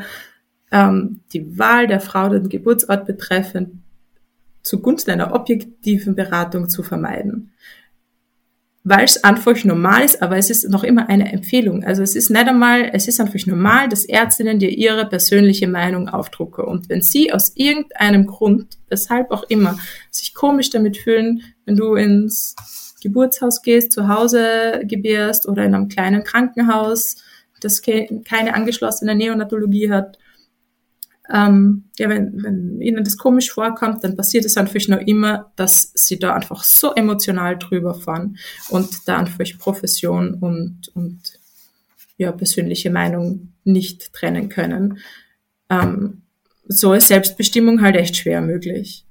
die Wahl der Frau, den Geburtsort betreffend, zugunsten einer objektiven Beratung zu vermeiden. Weil es einfach normal ist, aber es ist noch immer eine Empfehlung. Also es ist nicht einmal, es ist einfach normal, dass Ärztinnen dir ihre persönliche Meinung aufdrucken. Und wenn sie aus irgendeinem Grund, weshalb auch immer, sich komisch damit fühlen, wenn du ins Geburtshaus gehst, zu Hause gebärst oder in einem kleinen Krankenhaus, das keine angeschlossene Neonatologie hat, Ähm, ja, wenn, wenn ihnen das komisch vorkommt, dann passiert es einfach noch immer, dass sie da einfach so emotional drüber fahren und da einfach Profession und, und ja, persönliche Meinung nicht trennen können. Ähm, so ist Selbstbestimmung halt echt schwer möglich.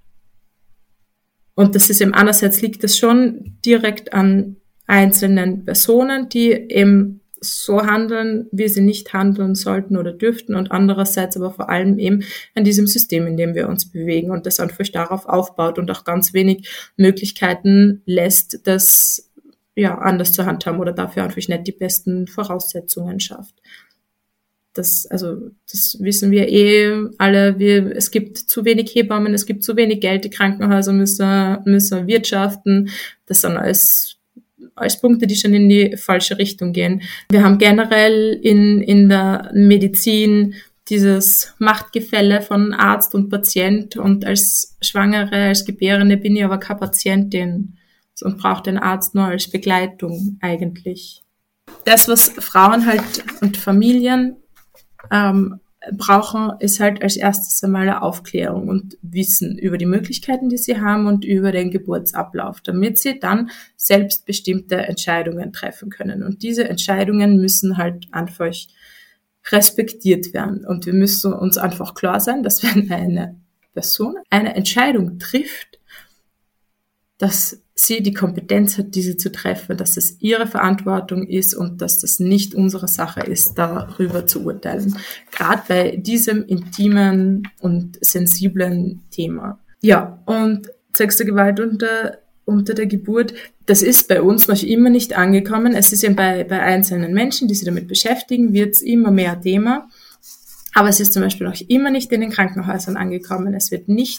Und das ist eben einerseits liegt das schon direkt an einzelnen Personen, die eben so handeln, wie sie nicht handeln sollten oder dürften und andererseits aber vor allem eben an diesem System, in dem wir uns bewegen und das einfach darauf aufbaut und auch ganz wenig Möglichkeiten lässt, das ja anders zu handhaben oder dafür einfach nicht die besten Voraussetzungen schafft. Das, also, das wissen wir eh alle, wir, es gibt zu wenig Hebammen, es gibt zu wenig Geld, die Krankenhäuser müssen, müssen wirtschaften, das sind alles als Punkte, die schon in die falsche Richtung gehen. Wir haben generell in, in der Medizin dieses Machtgefälle von Arzt und Patient und als Schwangere, als Gebärende bin ich aber keine Patientin und brauche den Arzt nur als Begleitung eigentlich. Das, was Frauen halt und Familien ähm, brauchen, ist halt als erstes einmal eine Aufklärung und Wissen über die Möglichkeiten, die sie haben und über den Geburtsablauf, damit sie dann selbstbestimmte Entscheidungen treffen können. Und diese Entscheidungen müssen halt einfach respektiert werden. Und wir müssen uns einfach klar sein, dass wenn eine Person eine Entscheidung trifft, dass sie die Kompetenz hat, diese zu treffen, dass es ihre Verantwortung ist und dass das nicht unsere Sache ist, darüber zu urteilen. Gerade bei diesem intimen und sensiblen Thema. Ja, und sexuelle Gewalt unter unter der Geburt, das ist bei uns noch immer nicht angekommen. Es ist eben bei, bei einzelnen Menschen, die sich damit beschäftigen, wird es immer mehr Thema. Aber es ist zum Beispiel noch immer nicht in den Krankenhäusern angekommen. Es wird nicht,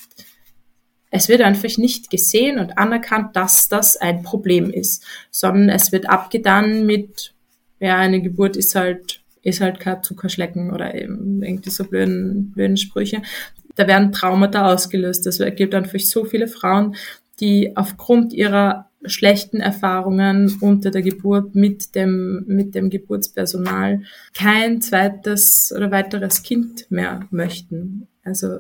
es wird einfach nicht gesehen und anerkannt, dass das ein Problem ist, sondern es wird abgetan mit, ja, eine Geburt ist halt, ist halt kein Zuckerschlecken oder eben irgendwie so blöden, blöden Sprüche. Da werden Traumata ausgelöst. Es gibt einfach so viele Frauen, die aufgrund ihrer schlechten Erfahrungen unter der Geburt mit dem, mit dem Geburtspersonal kein zweites oder weiteres Kind mehr möchten. Also,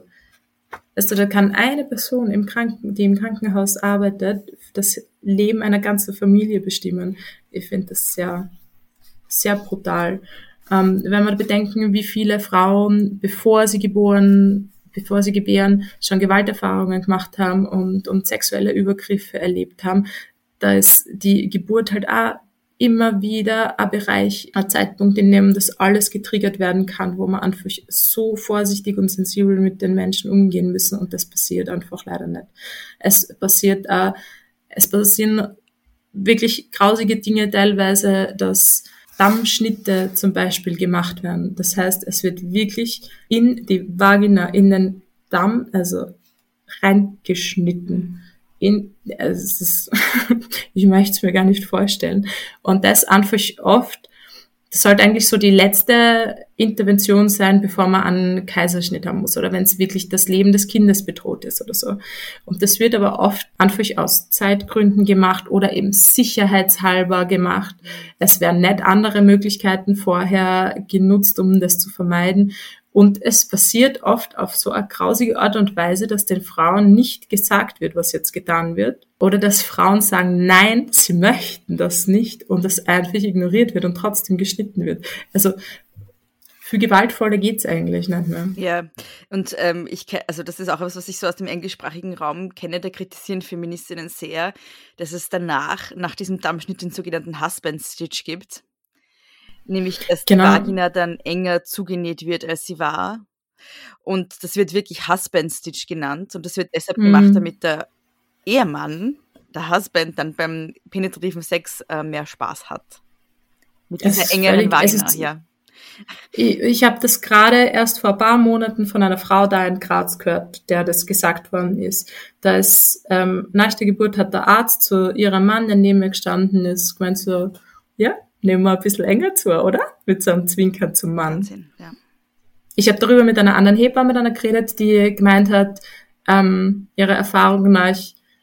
also da kann eine Person im Kranken, die im Krankenhaus arbeitet, das Leben einer ganzen Familie bestimmen. Ich finde das sehr, sehr brutal. Ähm, wenn wir bedenken, wie viele Frauen, bevor sie geboren bevor sie gebären, schon Gewalterfahrungen gemacht haben und, und sexuelle Übergriffe erlebt haben, da ist die Geburt halt auch immer wieder ein Bereich, ein Zeitpunkt, in dem das alles getriggert werden kann, wo man einfach so vorsichtig und sensibel mit den Menschen umgehen müssen, und das passiert einfach leider nicht. Es passiert äh, es passieren wirklich grausige Dinge teilweise, dass Dammschnitte zum Beispiel gemacht werden. Das heißt, es wird wirklich in die Vagina, in den Damm, also reingeschnitten. In, also es ist, ich möchte es mir gar nicht vorstellen. Und das einfach oft, das sollte eigentlich so die letzte Intervention sein, bevor man einen Kaiserschnitt haben muss oder wenn es wirklich das Leben des Kindes bedroht ist oder so. Und das wird aber oft einfach aus Zeitgründen gemacht oder eben sicherheitshalber gemacht. Es werden nicht andere Möglichkeiten vorher genutzt, um das zu vermeiden. Und es passiert oft auf so eine grausige Art und Weise, dass den Frauen nicht gesagt wird, was jetzt getan wird. Oder dass Frauen sagen, nein, sie möchten das nicht und das einfach ignoriert wird und trotzdem geschnitten wird. Also viel gewaltvoller geht's eigentlich nicht mehr. Ja, und ähm, ich ke- also das ist auch etwas, was ich so aus dem englischsprachigen Raum kenne, da kritisieren Feministinnen sehr, dass es danach, nach diesem Dammschnitt, den sogenannten Husband Stitch gibt. Nämlich, dass Genau. die Vagina dann enger zugenäht wird, als sie war. Und das wird wirklich Husband Stitch genannt. Und das wird deshalb Mhm. gemacht, damit der Ehemann, der Husband, dann beim penetrativen Sex äh, mehr Spaß hat. Mit Es dieser ist engeren völlig- es Vagina, ist- ja. Ich, ich habe das gerade erst vor ein paar Monaten von einer Frau da in Graz gehört, der das gesagt worden ist. Da ist, ähm, nach der Geburt hat der Arzt zu ihrem Mann, der neben mir gestanden ist, gemeint so, ja, nehmen wir ein bisschen enger zu, oder? Mit so einem Zwinkern zum Mann. Wahnsinn, ja. Ich habe darüber mit einer anderen Hebamme dann geredet, die gemeint hat, ähm, ihre Erfahrung nach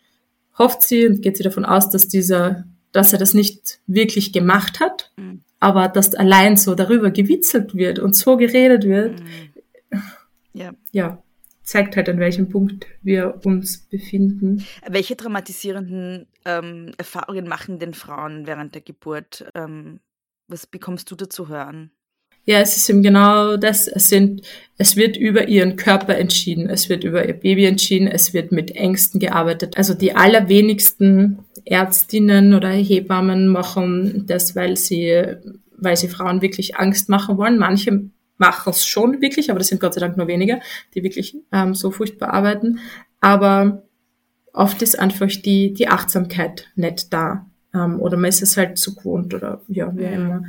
hofft sie und geht sie davon aus, dass dieser, dass er das nicht wirklich gemacht hat, Mhm. aber dass allein so darüber gewitzelt wird und so geredet wird, Mhm. Ja. ja, zeigt halt, an welchem Punkt wir uns befinden. Welche traumatisierenden ähm, Erfahrungen machen denn Frauen während der Geburt? Ähm, was bekommst du dazu hören? Ja, es ist eben genau das. Es sind, es wird über ihren Körper entschieden. Es wird über ihr Baby entschieden. Es wird mit Ängsten gearbeitet. Also die allerwenigsten Ärztinnen oder Hebammen machen das, weil sie, weil sie Frauen wirklich Angst machen wollen. Manche machen es schon wirklich, aber das sind Gott sei Dank nur wenige, die wirklich ähm, so furchtbar arbeiten. Aber oft ist einfach die, die Achtsamkeit nicht da. Ähm, oder man ist es halt zu gewohnt oder ja, wie immer.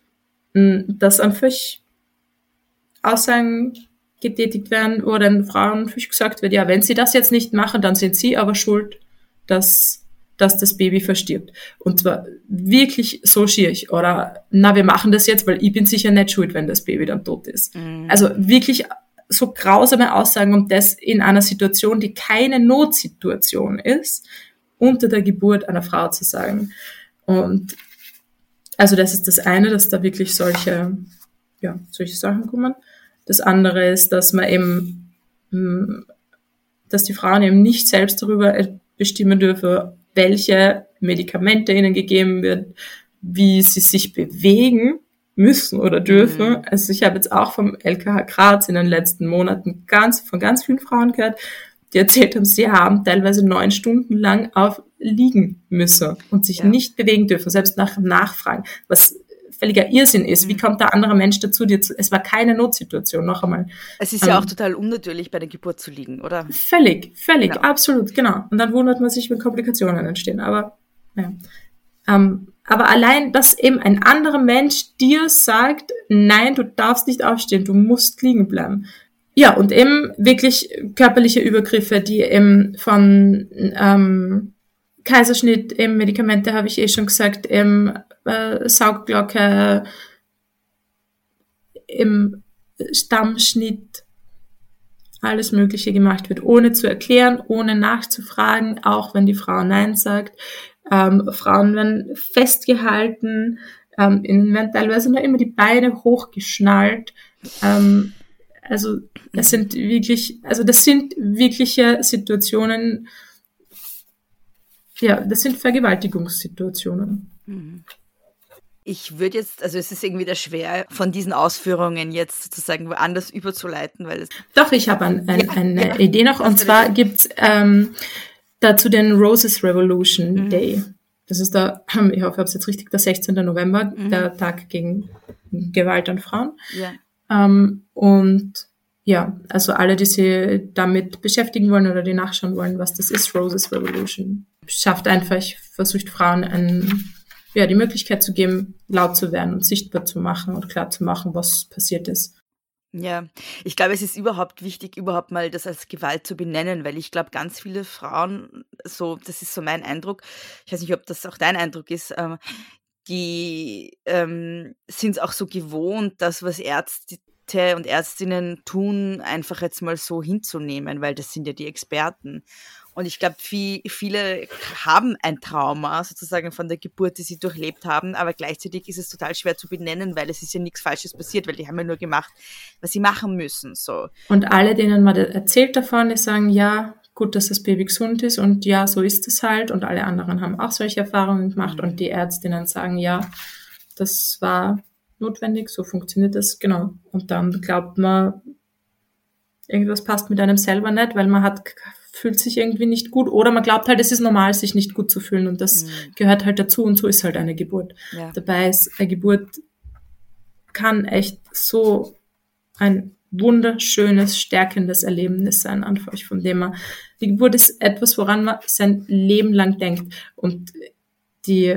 Dass einfach Aussagen getätigt werden, wo den Frauen gesagt wird, ja, wenn sie das jetzt nicht machen, dann sind sie aber schuld, dass, dass das Baby verstirbt. Und zwar wirklich so schier. Oder, na, wir machen das jetzt, weil ich bin sicher nicht schuld, wenn das Baby dann tot ist. Mhm. Also wirklich so grausame Aussagen, und das in einer Situation, die keine Notsituation ist, unter der Geburt einer Frau zu sagen. Und also das ist das eine, dass da wirklich solche, ja, solche Sachen kommen. Das andere ist, dass man eben, dass die Frauen eben nicht selbst darüber bestimmen dürfen, welche Medikamente ihnen gegeben wird, wie sie sich bewegen müssen oder dürfen. Mhm. Also ich habe jetzt auch vom L K H Graz in den letzten Monaten ganz, von ganz vielen Frauen gehört, die erzählt haben, sie haben teilweise neun Stunden lang auf liegen müssen und sich ja. nicht bewegen dürfen, selbst nach Nachfragen, was völliger Irrsinn ist. Wie kommt der andere Mensch dazu, dir zu, es war keine Notsituation, noch einmal. Es ist ja ähm, auch total unnatürlich, bei der Geburt zu liegen, oder? Völlig, völlig, genau. absolut, genau. Und dann wundert man sich, wenn Komplikationen entstehen, aber, ja. Ähm, aber allein, dass eben ein anderer Mensch dir sagt, nein, du darfst nicht aufstehen, du musst liegen bleiben. Ja, und eben wirklich körperliche Übergriffe, die eben von ähm, Kaiserschnitt, eben Medikamente, habe ich eh schon gesagt, eben äh, Saugglocke, im Stammschnitt, alles Mögliche gemacht wird, ohne zu erklären, ohne nachzufragen, auch wenn die Frau Nein sagt. Ähm, Frauen werden festgehalten, ähm, ihnen werden teilweise nur immer die Beine hochgeschnallt. Ähm, also das sind wirklich, also das sind wirkliche Situationen, ja, das sind Vergewaltigungssituationen. Ich würde jetzt, also es ist irgendwie wieder schwer, von diesen Ausführungen jetzt sozusagen woanders überzuleiten, weil es... Doch, ich habe ein, ein, eine ja, Idee noch, und zwar gibt's ähm, dazu den Roses Revolution mhm. Day. Das ist der, ich hoffe, ich habe es jetzt richtig, der sechzehnten November, mhm. der Tag gegen Gewalt an Frauen. Ja. Ähm, und ja, also alle, die sich damit beschäftigen wollen oder die nachschauen wollen, was das ist, Roses Revolution, schafft einfach, versucht Frauen ein, ja, die Möglichkeit zu geben, laut zu werden und sichtbar zu machen und klar zu machen, was passiert ist. Ja, ich glaube, es ist überhaupt wichtig, überhaupt mal das als Gewalt zu benennen, weil ich glaube, ganz viele Frauen, so, das ist so mein Eindruck, ich weiß nicht, ob das auch dein Eindruck ist, ähm, die ähm, sind es auch so gewohnt, das, was Ärzte und Ärztinnen tun, einfach jetzt mal so hinzunehmen, weil das sind ja die Experten. Und ich glaube, viel, viele haben ein Trauma sozusagen von der Geburt, die sie durchlebt haben, aber gleichzeitig ist es total schwer zu benennen, weil es ist ja nichts Falsches passiert, weil die haben ja nur gemacht, was sie machen müssen. So. Und alle, denen man erzählt davon, die sagen, ja, gut, dass das Baby gesund ist und ja, so ist es halt, und alle anderen haben auch solche Erfahrungen gemacht und die Ärztinnen sagen, ja, das war notwendig, so funktioniert das, genau. Und dann glaubt man, irgendwas passt mit einem selber nicht, weil man hat, fühlt sich irgendwie nicht gut, oder man glaubt halt, es ist normal, sich nicht gut zu fühlen, und das mhm. gehört halt dazu, und so ist halt eine Geburt. Ja. Dabei ist eine Geburt, kann echt so ein wunderschönes, stärkendes Erlebnis sein, einfach, von dem man, die Geburt ist etwas, woran man sein Leben lang denkt, und die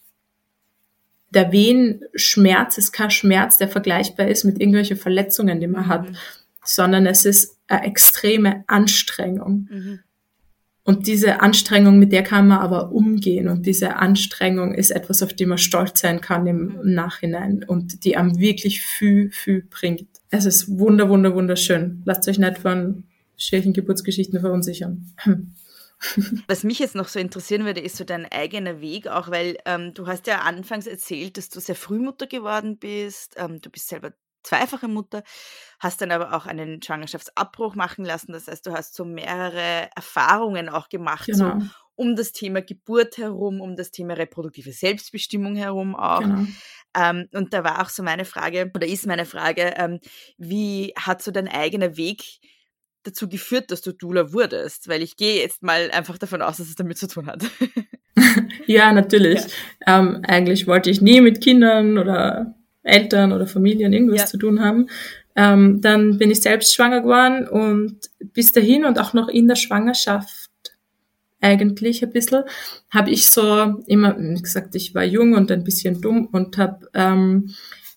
der Wehenschmerz ist kein Schmerz, der vergleichbar ist mit irgendwelchen Verletzungen, die man mhm. hat, sondern es ist eine extreme Anstrengung. Mhm. Und diese Anstrengung, mit der kann man aber umgehen, und diese Anstrengung ist etwas, auf die man stolz sein kann im mhm. Nachhinein, und die einem wirklich viel, viel bringt. Es ist wunder, wunder, wunderschön. Lasst euch nicht von schönen Geburtsgeschichten verunsichern. Was mich jetzt noch so interessieren würde, ist so dein eigener Weg, auch weil ähm, du hast ja anfangs erzählt, dass du sehr früh Mutter geworden bist, ähm, du bist selber zweifache Mutter, hast dann aber auch einen Schwangerschaftsabbruch machen lassen, das heißt, du hast so mehrere Erfahrungen auch gemacht, genau. so um das Thema Geburt herum, um das Thema reproduktive Selbstbestimmung herum auch. Genau. Ähm, und da war auch so meine Frage, oder ist meine Frage, ähm, wie hat so dein eigener Weg dazu geführt, dass du Doula wurdest? Weil ich gehe jetzt mal einfach davon aus, dass es damit zu tun hat. Ja, natürlich. Ja. Ähm, eigentlich wollte ich nie mit Kindern oder Eltern oder Familien irgendwas ja. zu tun haben. Ähm, dann bin ich selbst schwanger geworden, und bis dahin und auch noch in der Schwangerschaft eigentlich ein bisschen, habe ich so immer, wie gesagt, ich war jung und ein bisschen dumm und habe ähm,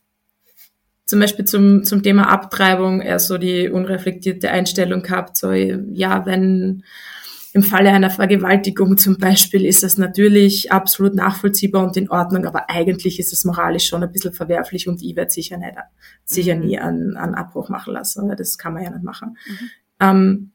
zum Beispiel zum zum Thema Abtreibung eher so die unreflektierte Einstellung gehabt, so, ja, wenn im Falle einer Vergewaltigung zum Beispiel ist das natürlich absolut nachvollziehbar und in Ordnung, aber eigentlich ist es moralisch schon ein bisschen verwerflich, und ich werde sicher nicht, sicher nie einen, einen Abbruch machen lassen, weil das kann man ja nicht machen. Mhm. Ähm,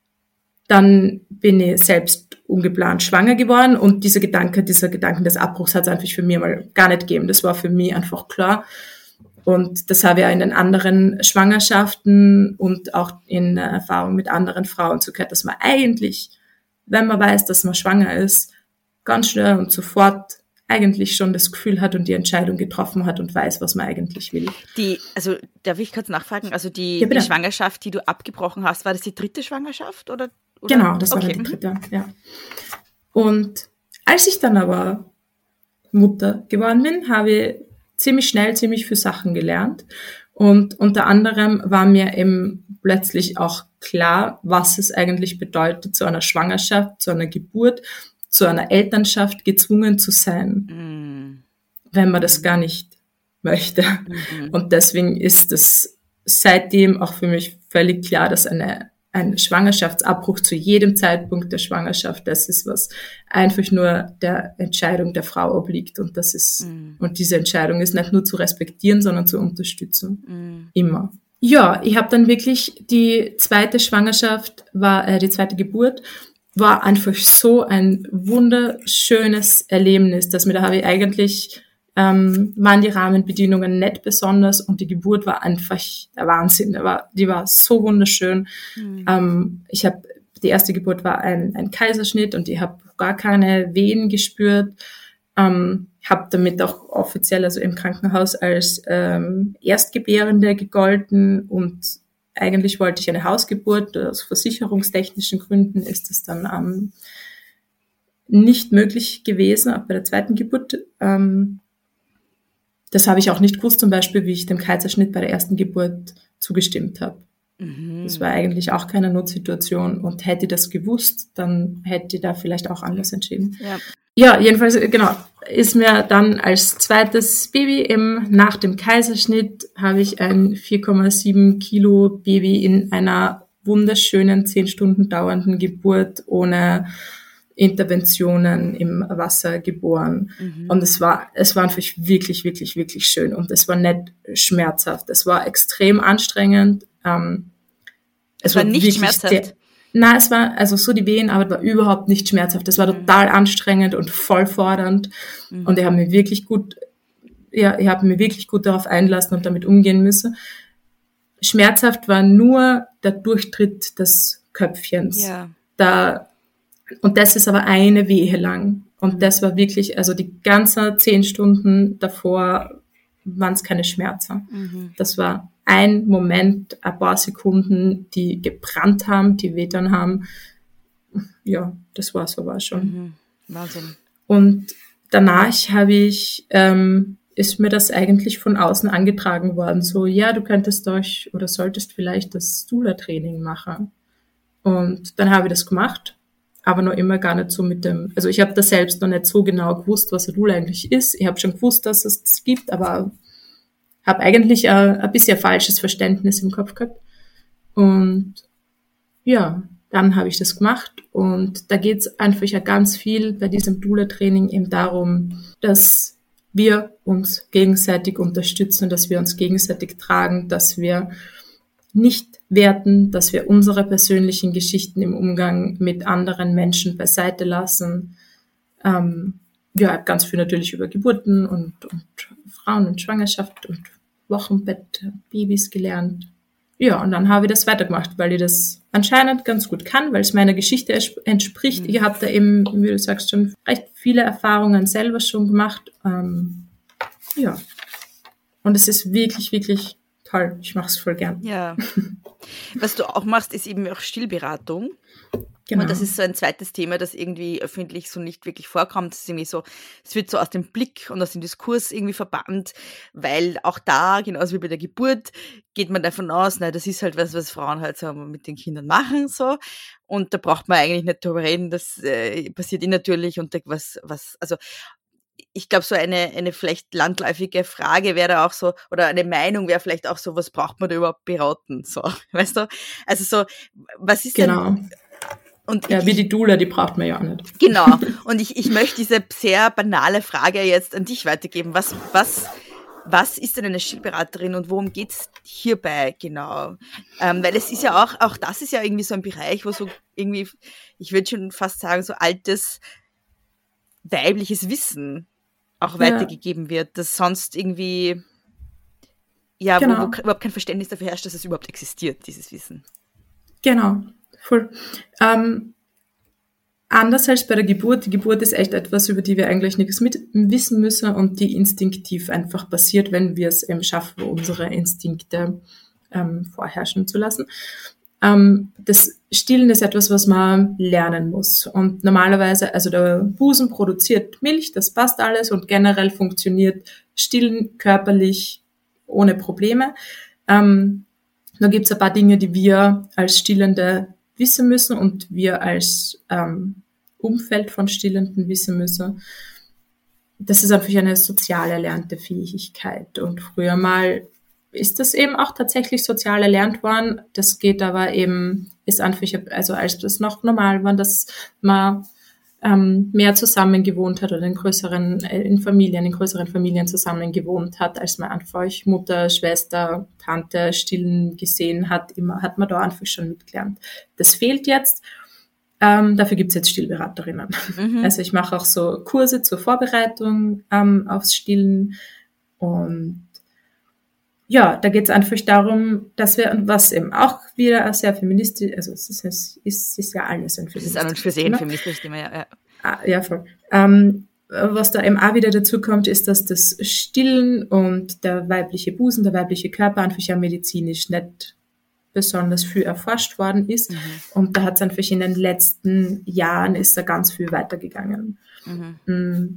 dann bin ich selbst ungeplant schwanger geworden, und dieser Gedanke, dieser Gedanken des Abbruchs hat es einfach für mich mal gar nicht gegeben. Das war für mich einfach klar. Und das habe ich auch in den anderen Schwangerschaften und auch in Erfahrung mit anderen Frauen so gehört, dass man eigentlich, wenn man weiß, dass man schwanger ist, ganz schnell und sofort eigentlich schon das Gefühl hat und die Entscheidung getroffen hat und weiß, was man eigentlich will. Die, also darf ich kurz nachfragen, also die, ja, die Schwangerschaft, die du abgebrochen hast, war das die dritte Schwangerschaft? Oder, oder? Genau, das war okay. dann die dritte, ja. Und als ich dann aber Mutter geworden bin, habe ich ziemlich schnell ziemlich viele Sachen gelernt. Und unter anderem war mir eben plötzlich auch klar, was es eigentlich bedeutet, zu einer Schwangerschaft, zu einer Geburt, zu einer Elternschaft gezwungen zu sein, mhm. wenn man das gar nicht möchte. Mhm. Und deswegen ist es seitdem auch für mich völlig klar, dass eine ein Schwangerschaftsabbruch zu jedem Zeitpunkt der Schwangerschaft, das ist was einfach nur der Entscheidung der Frau obliegt. Und das ist, mm. und diese Entscheidung ist nicht nur zu respektieren, sondern zu unterstützen. Mm. Immer. Ja, ich habe dann wirklich die zweite Schwangerschaft, war äh, die zweite Geburt, war einfach so ein wunderschönes Erlebnis, dass mir da habe ich eigentlich Ähm, waren die Rahmenbedingungen nicht besonders und die Geburt war einfach der Wahnsinn. Die war, die war so wunderschön. Mhm. Ähm, ich habe die erste Geburt war ein, ein Kaiserschnitt und ich habe gar keine Wehen gespürt. Ähm, habe damit auch offiziell, also im Krankenhaus, als ähm, Erstgebärende gegolten und eigentlich wollte ich eine Hausgeburt. Aus versicherungstechnischen Gründen ist es dann ähm, nicht möglich gewesen, auch bei der zweiten Geburt. Ähm, Das habe ich auch nicht gewusst, zum Beispiel, wie ich dem Kaiserschnitt bei der ersten Geburt zugestimmt habe. Mhm. Das war eigentlich auch keine Notsituation. Und hätte ich das gewusst, dann hätte ich da vielleicht auch anders entschieden. Ja, ja jedenfalls, genau, ist mir dann als zweites Baby eben nach dem Kaiserschnitt habe ich ein vier Komma sieben Kilo Baby in einer wunderschönen, zehn Stunden dauernden Geburt ohne Interventionen im Wasser geboren. Mhm. Und es war, es war einfach wirklich, wirklich, wirklich schön. Und es war nicht schmerzhaft. Es war extrem anstrengend. Ähm, es, es war, war nicht schmerzhaft? Sehr, nein, es war, also so die Wehenarbeit war überhaupt nicht schmerzhaft. Es war mhm. total anstrengend und voll fordernd. Mhm. Und ich habe mich wirklich gut, ja, ich habe mich wirklich gut darauf einlassen und damit umgehen müssen. Schmerzhaft war nur der Durchtritt des Köpfchens. Ja. Da, Und das ist aber eine Wehe lang. Und das war wirklich, also die ganzen zehn Stunden davor waren es keine Schmerzen. Mhm. Das war ein Moment, ein paar Sekunden, die gebrannt haben, die wehtan haben. Ja, das war's aber schon. Mhm. Wahnsinn. Und danach habe ich, ähm, ist mir das eigentlich von außen angetragen worden. So, ja, du könntest euch oder solltest vielleicht das Doula-Training machen. Und dann habe ich das gemacht. Aber noch immer gar nicht so mit dem, also ich habe da selbst noch nicht so genau gewusst, was eine Doula eigentlich ist. Ich habe schon gewusst, dass es das gibt, aber habe eigentlich ein, ein bisschen falsches Verständnis im Kopf gehabt. Und ja, dann habe ich das gemacht und da geht es einfach ja ganz viel bei diesem Doula-Training eben darum, dass wir uns gegenseitig unterstützen, dass wir uns gegenseitig tragen, dass wir nicht werten, dass wir unsere persönlichen Geschichten im Umgang mit anderen Menschen beiseite lassen. Ähm, ja, ganz viel natürlich über Geburten und, und Frauen und Schwangerschaft und Wochenbett, Babys gelernt. Ja, und dann habe ich das weitergemacht, weil ich das anscheinend ganz gut kann, weil es meiner Geschichte entspricht. Mhm. Ich habe da eben, wie du sagst, schon recht viele Erfahrungen selber schon gemacht. Ähm, ja, und es ist wirklich, wirklich toll. Ich mache es voll gern. Ja. Was du auch machst, ist eben auch Stillberatung. Genau. Und das ist so ein zweites Thema, das irgendwie öffentlich so nicht wirklich vorkommt. Es ist irgendwie so, es wird so aus dem Blick und aus dem Diskurs irgendwie verbannt, weil auch da, genauso wie bei der Geburt, geht man davon aus, na, das ist halt was, was Frauen halt so mit den Kindern machen, so. Und da braucht man eigentlich nicht drüber reden, das äh, passiert eh natürlich und was, was, also, ich glaube, so eine, eine vielleicht landläufige Frage wäre da auch so, oder eine Meinung wäre vielleicht auch so, was braucht man da überhaupt beraten, so, weißt du? Also so, was ist genau. denn... Und ja, ich, wie die Doula, die braucht man ja auch nicht. Genau. Und ich, ich möchte diese sehr banale Frage jetzt an dich weitergeben. Was, was, was ist denn eine Stillberaterin und worum geht's hierbei genau? Ähm, weil es ist ja auch, auch das ist ja irgendwie so ein Bereich, wo so irgendwie, ich würde schon fast sagen, so altes weibliches Wissen auch weitergegeben ja. wird, das sonst irgendwie, ja, genau. wo, wo überhaupt kein Verständnis dafür herrscht, dass es überhaupt existiert, dieses Wissen. Genau. Voll. Ähm, anders als bei der Geburt. Die Geburt ist echt etwas, über die wir eigentlich nichts mit wissen müssen und die instinktiv einfach passiert, wenn wir es eben schaffen, unsere Instinkte ähm, vorherrschen zu lassen. Ähm, das Stillen ist etwas, was man lernen muss. Und normalerweise, also der Busen produziert Milch, das passt alles und generell funktioniert Stillen körperlich ohne Probleme. Ähm, da gibt es ein paar Dinge, die wir als Stillende wissen müssen und wir als ähm, Umfeld von Stillenden wissen müssen. Das ist einfach eine sozial erlernte Fähigkeit. Und früher mal ist das eben auch tatsächlich sozial erlernt worden. Das geht aber eben, ist einfach, also als das noch normal war, dass man ähm, mehr zusammen gewohnt hat oder in größeren, in Familien, in größeren Familien zusammen gewohnt hat, als man einfach Mutter, Schwester, Tante, Stillen gesehen hat, immer, hat man da einfach schon mitgelernt. Das fehlt jetzt. Ähm, dafür gibt's jetzt Stillberaterinnen. Mhm. Also ich mache auch so Kurse zur Vorbereitung ähm, aufs Stillen. Und ja, da geht's einfach darum, dass wir, und was eben auch wieder sehr feministisch, also es ist, es ist, es ist ja alles ein feministisches Thema. Es ist an und für sich ein feministisches Thema, ja. Ja, ah, ja voll. Ähm, was da eben auch wieder dazu kommt, ist, dass das Stillen und der weibliche Busen, der weibliche Körper einfach ja medizinisch nicht besonders viel erforscht worden ist. Mhm. Und da hat es einfach in den letzten Jahren ist da ganz viel weitergegangen. Mhm.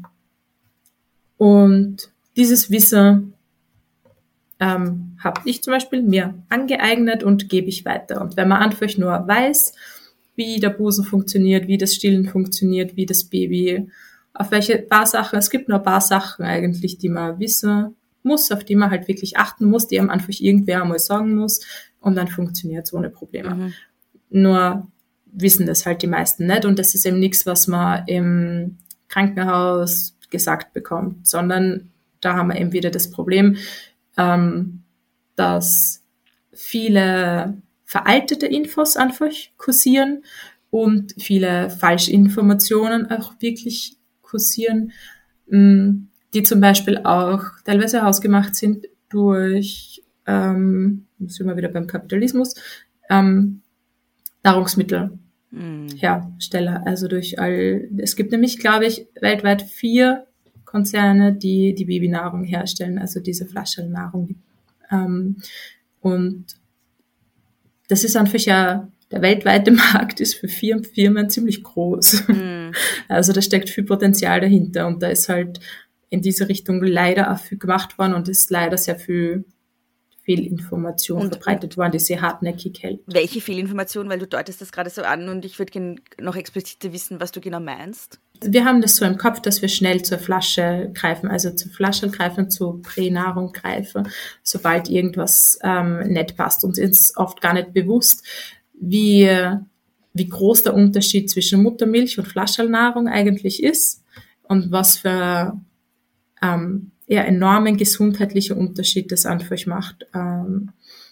Und dieses Wissen ähm, habe ich zum Beispiel mir angeeignet und gebe ich weiter. Und wenn man einfach nur weiß, wie der Busen funktioniert, wie das Stillen funktioniert, wie das Baby, auf welche paar Sachen, es gibt nur ein paar Sachen eigentlich, die man wissen muss, auf die man halt wirklich achten muss, die einem einfach irgendwer einmal sagen muss, und dann funktioniert es ohne Probleme. Mhm. Nur wissen das halt die meisten nicht, und das ist eben nichts, was man im Krankenhaus gesagt bekommt, sondern da haben wir eben wieder das Problem, ähm, dass viele veraltete Infos einfach kursieren und viele Falschinformationen auch wirklich kursieren, die zum Beispiel auch teilweise hausgemacht sind durch, ähm, sind wir wieder beim Kapitalismus, ähm, Nahrungsmittelhersteller. Also durch all, es gibt nämlich, glaube ich, weltweit vier Konzerne, die die Babynahrung herstellen, also diese Flaschennahrung. Ähm, und das ist einfach ja, der weltweite Markt ist für vier Firmen ziemlich groß. Mm. Also da steckt viel Potenzial dahinter, und da ist halt in diese Richtung leider auch viel gemacht worden und ist leider sehr viel Fehlinformation und verbreitet worden, die sehr hartnäckig hält. Welche Fehlinformation? Weil du deutest das gerade so an und ich würde noch expliziter wissen, was du genau meinst. Wir haben das so im Kopf, dass wir schnell zur Flasche greifen, also zur Flasche greifen, zur Pränahrung greifen, sobald irgendwas ähm, nicht passt. Uns ist oft gar nicht bewusst, wie, wie groß der Unterschied zwischen Muttermilch und Flaschennahrung eigentlich ist und was für ähm, ja, enormen gesundheitlicher Unterschied das einfach macht. Ähm,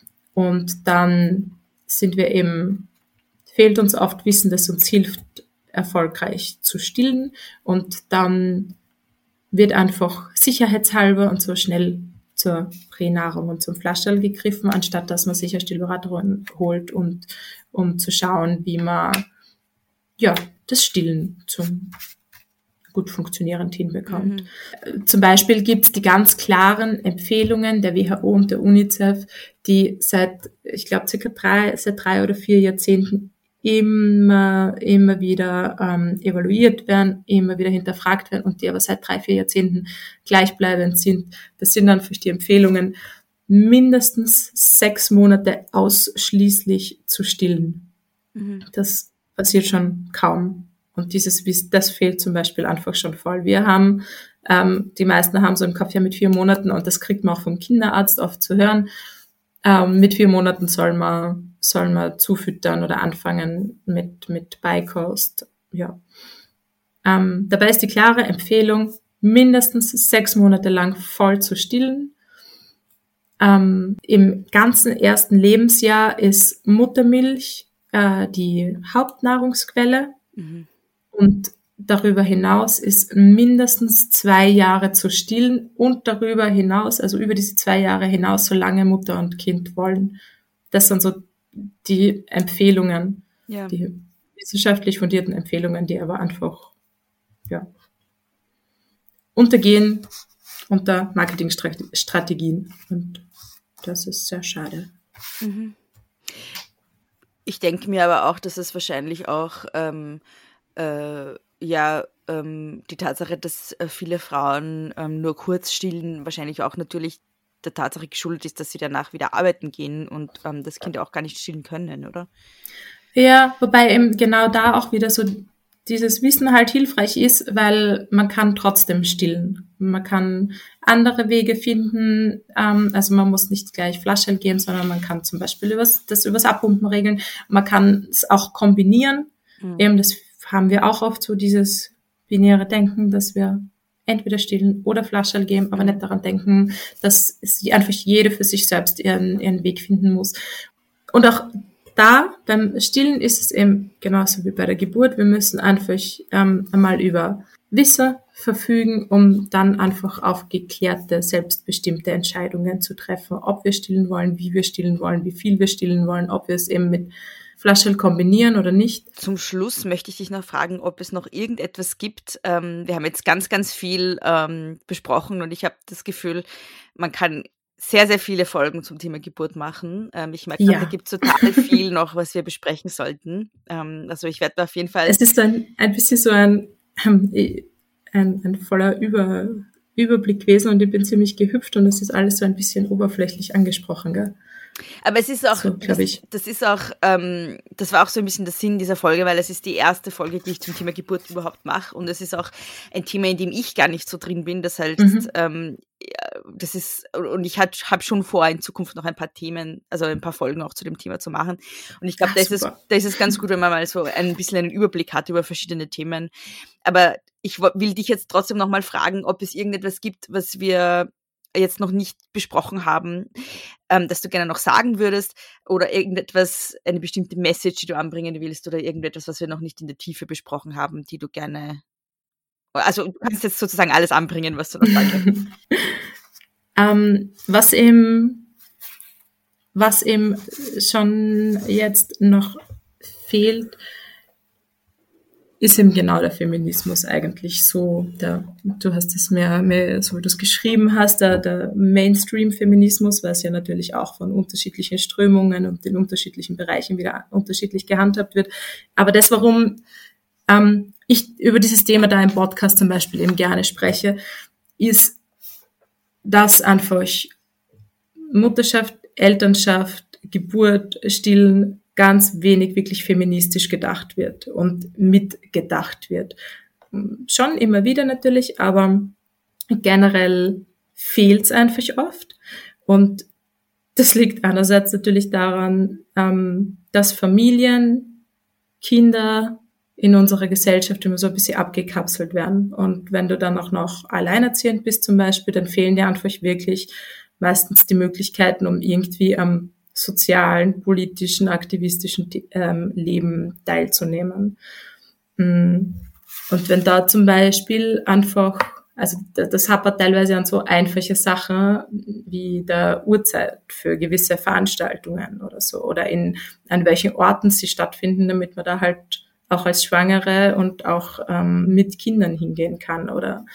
und dann sind wir eben, fehlt uns oft Wissen, das uns hilft, erfolgreich zu stillen, und dann wird einfach sicherheitshalber und so schnell zur Pränahrung und zum Flaschel gegriffen, anstatt dass man sich eine Stillberaterin holt, und um zu schauen, wie man ja das Stillen zum gut funktionierend hinbekommt. Mhm. Zum Beispiel gibt es die ganz klaren Empfehlungen der W H O und der UNICEF, die seit, ich glaube, circa drei, seit drei oder vier Jahrzehnten immer, immer wieder ähm, evaluiert werden, immer wieder hinterfragt werden, und die aber seit drei, vier Jahrzehnten gleichbleibend sind. Das sind dann für die Empfehlungen, mindestens sechs Monate ausschließlich zu stillen. Mhm. Das passiert schon kaum. Und dieses, das fehlt zum Beispiel einfach schon voll. Wir haben, ähm, die meisten haben so im Kopf ja mit vier Monaten, und das kriegt man auch vom Kinderarzt oft zu hören, ähm, mit vier Monaten soll man, soll man zufüttern oder anfangen mit, mit Beikost, ja. Ähm, dabei ist die klare Empfehlung, mindestens sechs Monate lang voll zu stillen. Ähm, im ganzen ersten Lebensjahr ist Muttermilch äh, die Hauptnahrungsquelle. Mhm. Und darüber hinaus ist mindestens zwei Jahre zu stillen, und darüber hinaus, also über diese zwei Jahre hinaus, solange Mutter und Kind wollen. Das sind so die Empfehlungen, ja. Die wissenschaftlich fundierten Empfehlungen, die aber einfach ja, untergehen unter Marketingstrategien. Und das ist sehr schade. Mhm. Ich denke mir aber auch, dass es wahrscheinlich auch ähm, äh, ja ähm, die Tatsache, dass äh, viele Frauen ähm, nur kurz stillen, wahrscheinlich auch natürlich der Tatsache geschuldet ist, dass sie danach wieder arbeiten gehen und ähm, das Kind auch gar nicht stillen können, oder? Ja, wobei eben genau da auch wieder so dieses Wissen halt hilfreich ist, weil man kann trotzdem stillen. Man kann andere Wege finden, ähm, also man muss nicht gleich Flaschel geben, sondern man kann zum Beispiel übers, das übers Abpumpen regeln. Man kann es auch kombinieren. Mhm. Eben das haben wir auch oft so dieses binäre Denken, dass wir entweder stillen oder Flaschel geben, aber nicht daran denken, dass es einfach jede für sich selbst ihren, ihren Weg finden muss. Und auch da, beim Stillen ist es eben genauso wie bei der Geburt. Wir müssen einfach ähm, einmal über Wissen verfügen, um dann einfach auf geklärte, selbstbestimmte Entscheidungen zu treffen, ob wir stillen wollen, wie wir stillen wollen, wie viel wir stillen wollen, ob wir es eben mit Flaschel kombinieren oder nicht. Zum Schluss möchte ich dich noch fragen, ob es noch irgendetwas gibt. Ähm, wir haben jetzt ganz, ganz viel ähm, besprochen und ich habe das Gefühl, man kann sehr, sehr viele Folgen zum Thema Geburt machen. Ähm, ich merke, ja. Da gibt es total viel noch, was wir besprechen sollten. Ähm, also ich werde auf jeden Fall... Es ist ein, ein bisschen so ein, ein, ein voller Über, Überblick gewesen und ich bin ziemlich gehüpft und es ist alles so ein bisschen oberflächlich angesprochen, gell? Aber es ist auch, so, das, das ist auch, ähm, das war auch so ein bisschen der Sinn dieser Folge, weil es ist die erste Folge, die ich zum Thema Geburt überhaupt mache und es ist auch ein Thema, in dem ich gar nicht so drin bin, das heißt, mhm. ähm, das ist, und ich habe schon vor, in Zukunft noch ein paar Themen, also ein paar Folgen auch zu dem Thema zu machen und ich glaube, da ist es, da ist es ganz gut, wenn man mal so ein bisschen einen Überblick hat über verschiedene Themen, aber ich will dich jetzt trotzdem nochmal fragen, ob es irgendetwas gibt, was wir jetzt noch nicht besprochen haben, ähm, dass du gerne noch sagen würdest oder irgendetwas, eine bestimmte Message, die du anbringen willst oder irgendetwas, was wir noch nicht in der Tiefe besprochen haben, die du gerne, also du kannst jetzt sozusagen alles anbringen, was du noch sagen ähm, was eben, was eben schon jetzt noch fehlt, ist eben genau der Feminismus eigentlich so, der, du hast es mehr, mehr so wie du es geschrieben hast, der, der Mainstream-Feminismus, was ja natürlich auch von unterschiedlichen Strömungen und den unterschiedlichen Bereichen wieder unterschiedlich gehandhabt wird. Aber das, warum ähm, ich über dieses Thema da im Podcast zum Beispiel eben gerne spreche, ist, dass einfach Mutterschaft, Elternschaft, Geburt, Stillen ganz wenig wirklich feministisch gedacht wird und mitgedacht wird. Schon immer wieder natürlich, aber generell fehlt es einfach oft. Und das liegt einerseits natürlich daran, ähm, dass Familien, Kinder in unserer Gesellschaft immer so ein bisschen abgekapselt werden. Und wenn du dann auch noch alleinerziehend bist zum Beispiel, dann fehlen dir einfach wirklich meistens die Möglichkeiten, um irgendwie am sozialen, politischen, aktivistischen ähm, Leben teilzunehmen. Und wenn da zum Beispiel einfach, also das hapert teilweise an so einfache Sachen wie der Uhrzeit für gewisse Veranstaltungen oder so, oder in an welchen Orten sie stattfinden, damit man da halt auch als Schwangere und auch ähm, mit Kindern hingehen kann, oder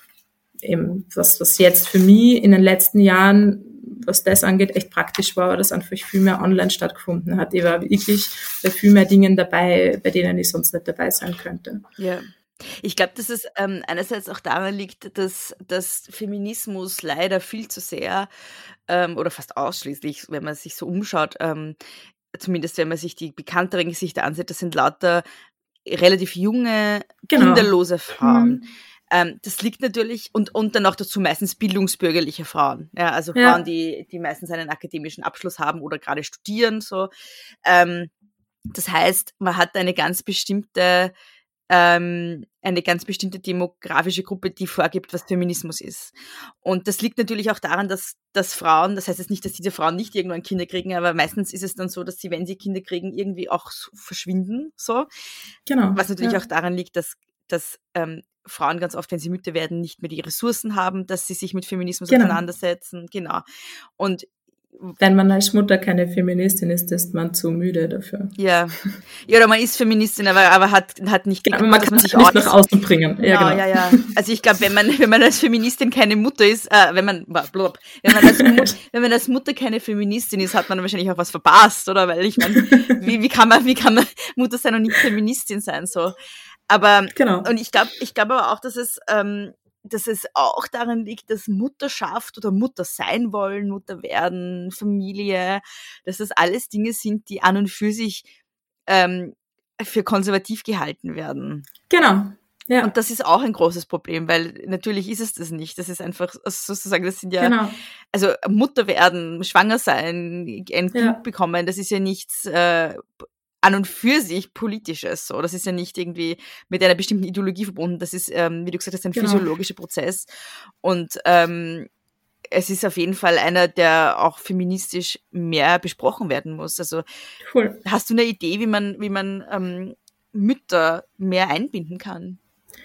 eben was, was jetzt für mich in den letzten Jahren, was das angeht, echt praktisch war, dass einfach viel mehr online stattgefunden hat. Ich war wirklich bei viel mehr Dingen dabei, bei denen ich sonst nicht dabei sein könnte. Ja. Ich glaube, dass es ähm, einerseits auch daran liegt, dass, dass Feminismus leider viel zu sehr ähm, oder fast ausschließlich, wenn man sich so umschaut, ähm, zumindest wenn man sich die bekannteren Gesichter ansieht, das sind lauter relativ junge, genau. kinderlose Frauen. Mhm. Ähm, das liegt natürlich, und, und dann auch dazu meistens bildungsbürgerliche Frauen. Ja, also ja. Frauen, die, die meistens einen akademischen Abschluss haben oder gerade studieren. So. Ähm, das heißt, man hat eine ganz bestimmte ähm, eine ganz bestimmte demografische Gruppe, die vorgibt, was Feminismus ist. Und das liegt natürlich auch daran, dass, dass Frauen, das heißt jetzt nicht, dass diese Frauen nicht irgendwann Kinder kriegen, aber meistens ist es dann so, dass sie, wenn sie Kinder kriegen, irgendwie auch so verschwinden. So. Genau. Was natürlich ja. auch daran liegt, dass, dass ähm, Frauen ganz oft, wenn sie Mütter werden, nicht mehr die Ressourcen haben, dass sie sich mit Feminismus genau. auseinandersetzen. Genau. Und wenn man als Mutter keine Feministin ist, ist man zu müde dafür. Ja, ja, oder man ist Feministin, aber, aber hat, hat nicht genau, man kann sich nicht nach außen bringen. Ja, genau, genau. ja, ja. Also ich glaube, wenn man, wenn man als Feministin keine Mutter ist, äh, wenn man, blub, wenn man als Mut, wenn man als Mutter keine Feministin ist, hat man wahrscheinlich auch was verpasst, oder? Weil ich meine, wie, wie kann man, wie kann man Mutter sein und nicht Feministin sein, so? Aber, genau. Und ich glaube, ich glaube aber auch, dass es, ähm, dass es auch daran liegt, dass Mutterschaft oder Mutter sein wollen, Mutter werden, Familie, dass das alles Dinge sind, die an und für sich ähm, für konservativ gehalten werden. Genau. Ja. Und das ist auch ein großes Problem, weil natürlich ist es das nicht. Das ist einfach sozusagen, das sind ja, genau. also Mutter werden, schwanger sein, ein Kind ja. bekommen, das ist ja nichts äh, an und für sich Politisches, so. Das ist ja nicht irgendwie mit einer bestimmten Ideologie verbunden. Das ist, ähm, wie du gesagt hast, ein genau. physiologischer Prozess. Und ähm, es ist auf jeden Fall einer, der auch feministisch mehr besprochen werden muss. Also cool. Hast du eine Idee, wie man, wie man ähm, Mütter mehr einbinden kann?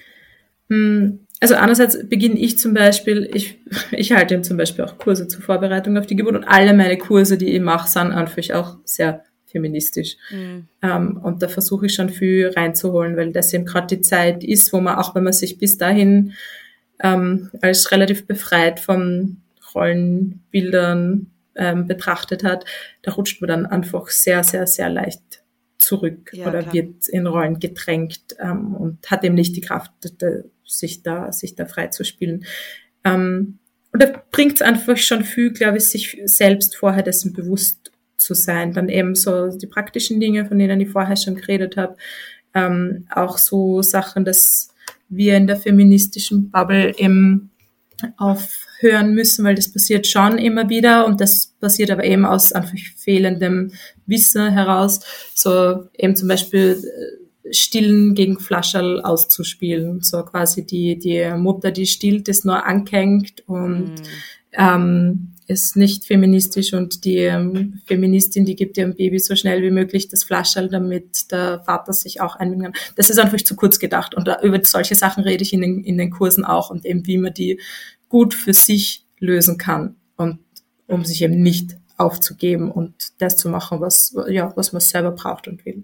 Also einerseits beginne ich zum Beispiel, ich, ich halte eben zum Beispiel auch Kurse zur Vorbereitung auf die Geburt und alle meine Kurse, die ich mache, sind einfach auch sehr feministisch. Mhm. Ähm, und da versuche ich schon viel reinzuholen, weil das eben gerade die Zeit ist, wo man, auch wenn man sich bis dahin ähm, als relativ befreit von Rollenbildern ähm, betrachtet hat, da rutscht man dann einfach sehr, sehr, sehr leicht zurück ja, oder klar. wird in Rollen gedrängt ähm, und hat eben nicht die Kraft, de, sich da sich da frei zu spielen. Ähm, und da bringt es einfach schon viel, glaube ich, sich selbst vorher dessen bewusst zu sein. Dann eben so die praktischen Dinge, von denen ich vorher schon geredet habe. Ähm, auch so Sachen, dass wir in der feministischen Bubble eben aufhören müssen, weil das passiert schon immer wieder und das passiert aber eben aus einfach fehlendem Wissen heraus. So eben zum Beispiel Stillen gegen Flascherl auszuspielen. So quasi die, die Mutter, die stillt, ist nur angehängt und mm. ähm, ist nicht feministisch und die ähm, Feministin, die gibt ihrem Baby so schnell wie möglich das Flascherl, damit der Vater sich auch einbinden kann. Das ist einfach zu kurz gedacht und da, über solche Sachen rede ich in den, in den Kursen auch und eben wie man die gut für sich lösen kann und um sich eben nicht aufzugeben und das zu machen, was, ja, was man selber braucht und will.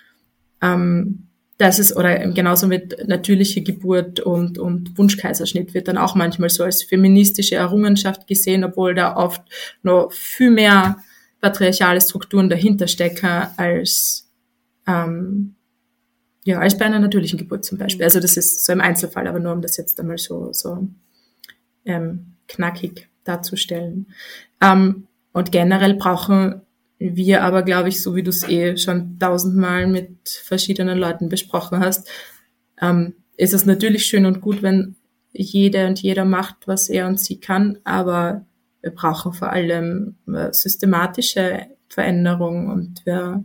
Ähm, das ist, oder genauso mit natürlicher Geburt und, und Wunschkaiserschnitt wird dann auch manchmal so als feministische Errungenschaft gesehen, obwohl da oft noch viel mehr patriarchale Strukturen dahinter stecken als, ähm, ja, als bei einer natürlichen Geburt zum Beispiel. Also das ist so im Einzelfall, aber nur um das jetzt einmal so, so, ähm, knackig darzustellen. Ähm, und generell brauchen wir aber, glaube ich, so wie du es eh schon tausendmal mit verschiedenen Leuten besprochen hast, ähm, ist es natürlich schön und gut, wenn jede und jeder macht, was er und sie kann, aber wir brauchen vor allem äh, systematische Veränderungen und wir,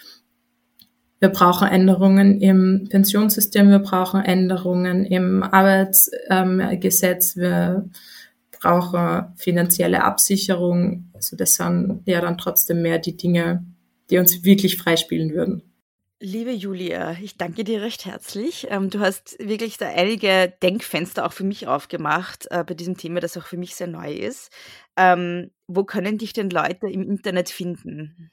wir brauchen Änderungen im Pensionssystem, wir brauchen Änderungen im Arbeitsgesetz, ähm, wir brauchen finanzielle Absicherung. Also das sind ja dann trotzdem mehr die Dinge, die uns wirklich freispielen würden. Liebe Julia, ich danke dir recht herzlich. Du hast wirklich da einige Denkfenster auch für mich aufgemacht bei diesem Thema, das auch für mich sehr neu ist. Ähm, wo können dich denn Leute im Internet finden?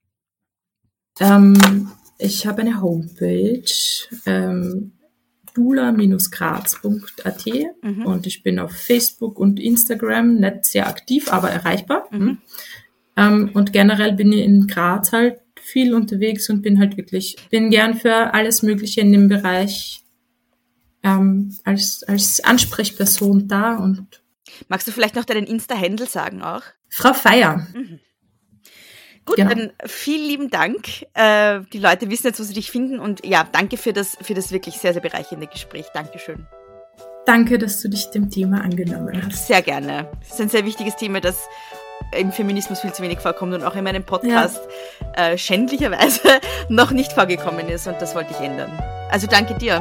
Ähm, ich habe eine Homepage, ähm, dula Bindestrich graz Punkt a t mhm. und ich bin auf Facebook und Instagram nicht sehr aktiv, aber erreichbar. Mhm. Ähm, und generell bin ich in Graz halt viel unterwegs und bin halt wirklich, bin gern für alles Mögliche in dem Bereich ähm, als, als Ansprechperson da. Und magst du vielleicht noch deinen Insta-Handle sagen auch? Frau Feier. Mhm. Gut, genau. Dann vielen lieben Dank. Äh, die Leute wissen jetzt, wo sie dich finden. Und ja, danke für das, für das wirklich sehr, sehr bereichernde Gespräch. Dankeschön. Danke, dass du dich dem Thema angenommen hast. Sehr gerne. Es ist ein sehr wichtiges Thema, das im Feminismus viel zu wenig vorkommt und auch in meinem Podcast ja. äh, schändlicherweise noch nicht vorgekommen ist. Und das wollte ich ändern. Also danke dir.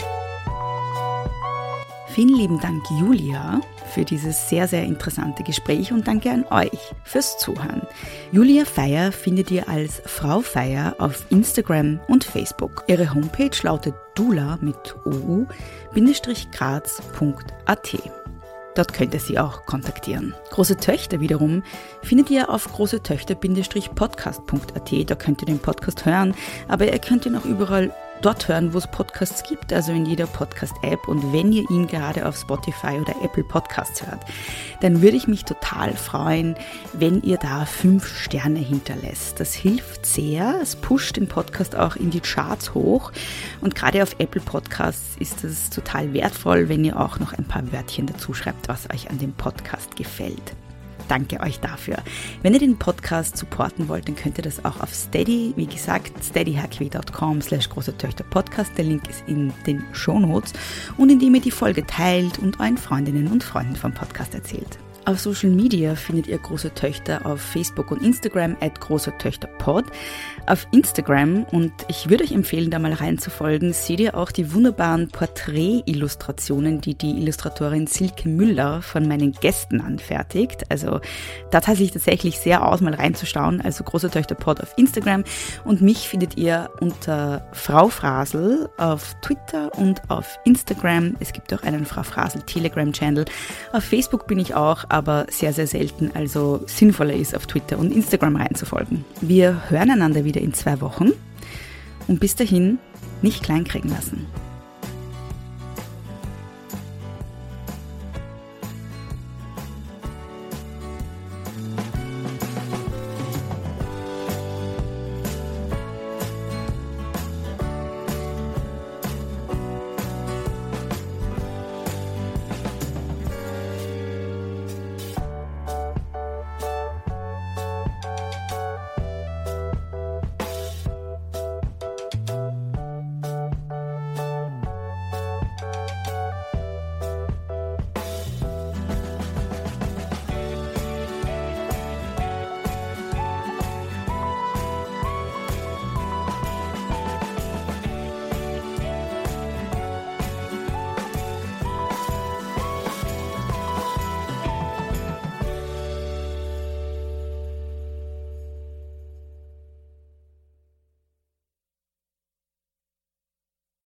Vielen lieben Dank, Julia, für dieses sehr, sehr interessante Gespräch und danke an euch fürs Zuhören. Julia Feier findet ihr als Frau Feier auf Instagram und Facebook. Ihre Homepage lautet dula mit ou Bindestrich graz Punkt a t. Dort könnt ihr sie auch kontaktieren. Große Töchter wiederum findet ihr auf großetöchter Bindestrich podcast punkt a t. Da könnt ihr den Podcast hören, aber ihr könnt ihn auch überall dort hören, wo es Podcasts gibt, also in jeder Podcast-App. Und wenn ihr ihn gerade auf Spotify oder Apple Podcasts hört, dann würde ich mich total freuen, wenn ihr da fünf Sterne hinterlässt. Das hilft sehr, es pusht den Podcast auch in die Charts hoch und gerade auf Apple Podcasts ist es total wertvoll, wenn ihr auch noch ein paar Wörtchen dazu schreibt, was euch an dem Podcast gefällt. Danke euch dafür. Wenn ihr den Podcast supporten wollt, dann könnt ihr das auch auf Steady, wie gesagt, steadyhq punkt com slash große Töchter Podcast. Der Link ist in den Shownotes und indem ihr die Folge teilt und euren Freundinnen und Freunden vom Podcast erzählt. Auf Social Media findet ihr Große Töchter auf Facebook und Instagram at große Töchter Pod. Auf Instagram, und ich würde euch empfehlen, da mal reinzufolgen, seht ihr auch die wunderbaren Porträt-Illustrationen, die die Illustratorin Silke Müller von meinen Gästen anfertigt. Also da tat sich tatsächlich sehr aus, mal reinzuschauen. Also Große Töchter Pod auf Instagram, und mich findet ihr unter Frau Frasel auf Twitter und auf Instagram. Es gibt auch einen Frau Frasel Telegram-Channel. Auf Facebook bin ich auch, aber sehr, sehr selten, also sinnvoller ist, auf Twitter und Instagram reinzufolgen. Wir hören einander wieder in zwei Wochen und bis dahin nicht kleinkriegen lassen.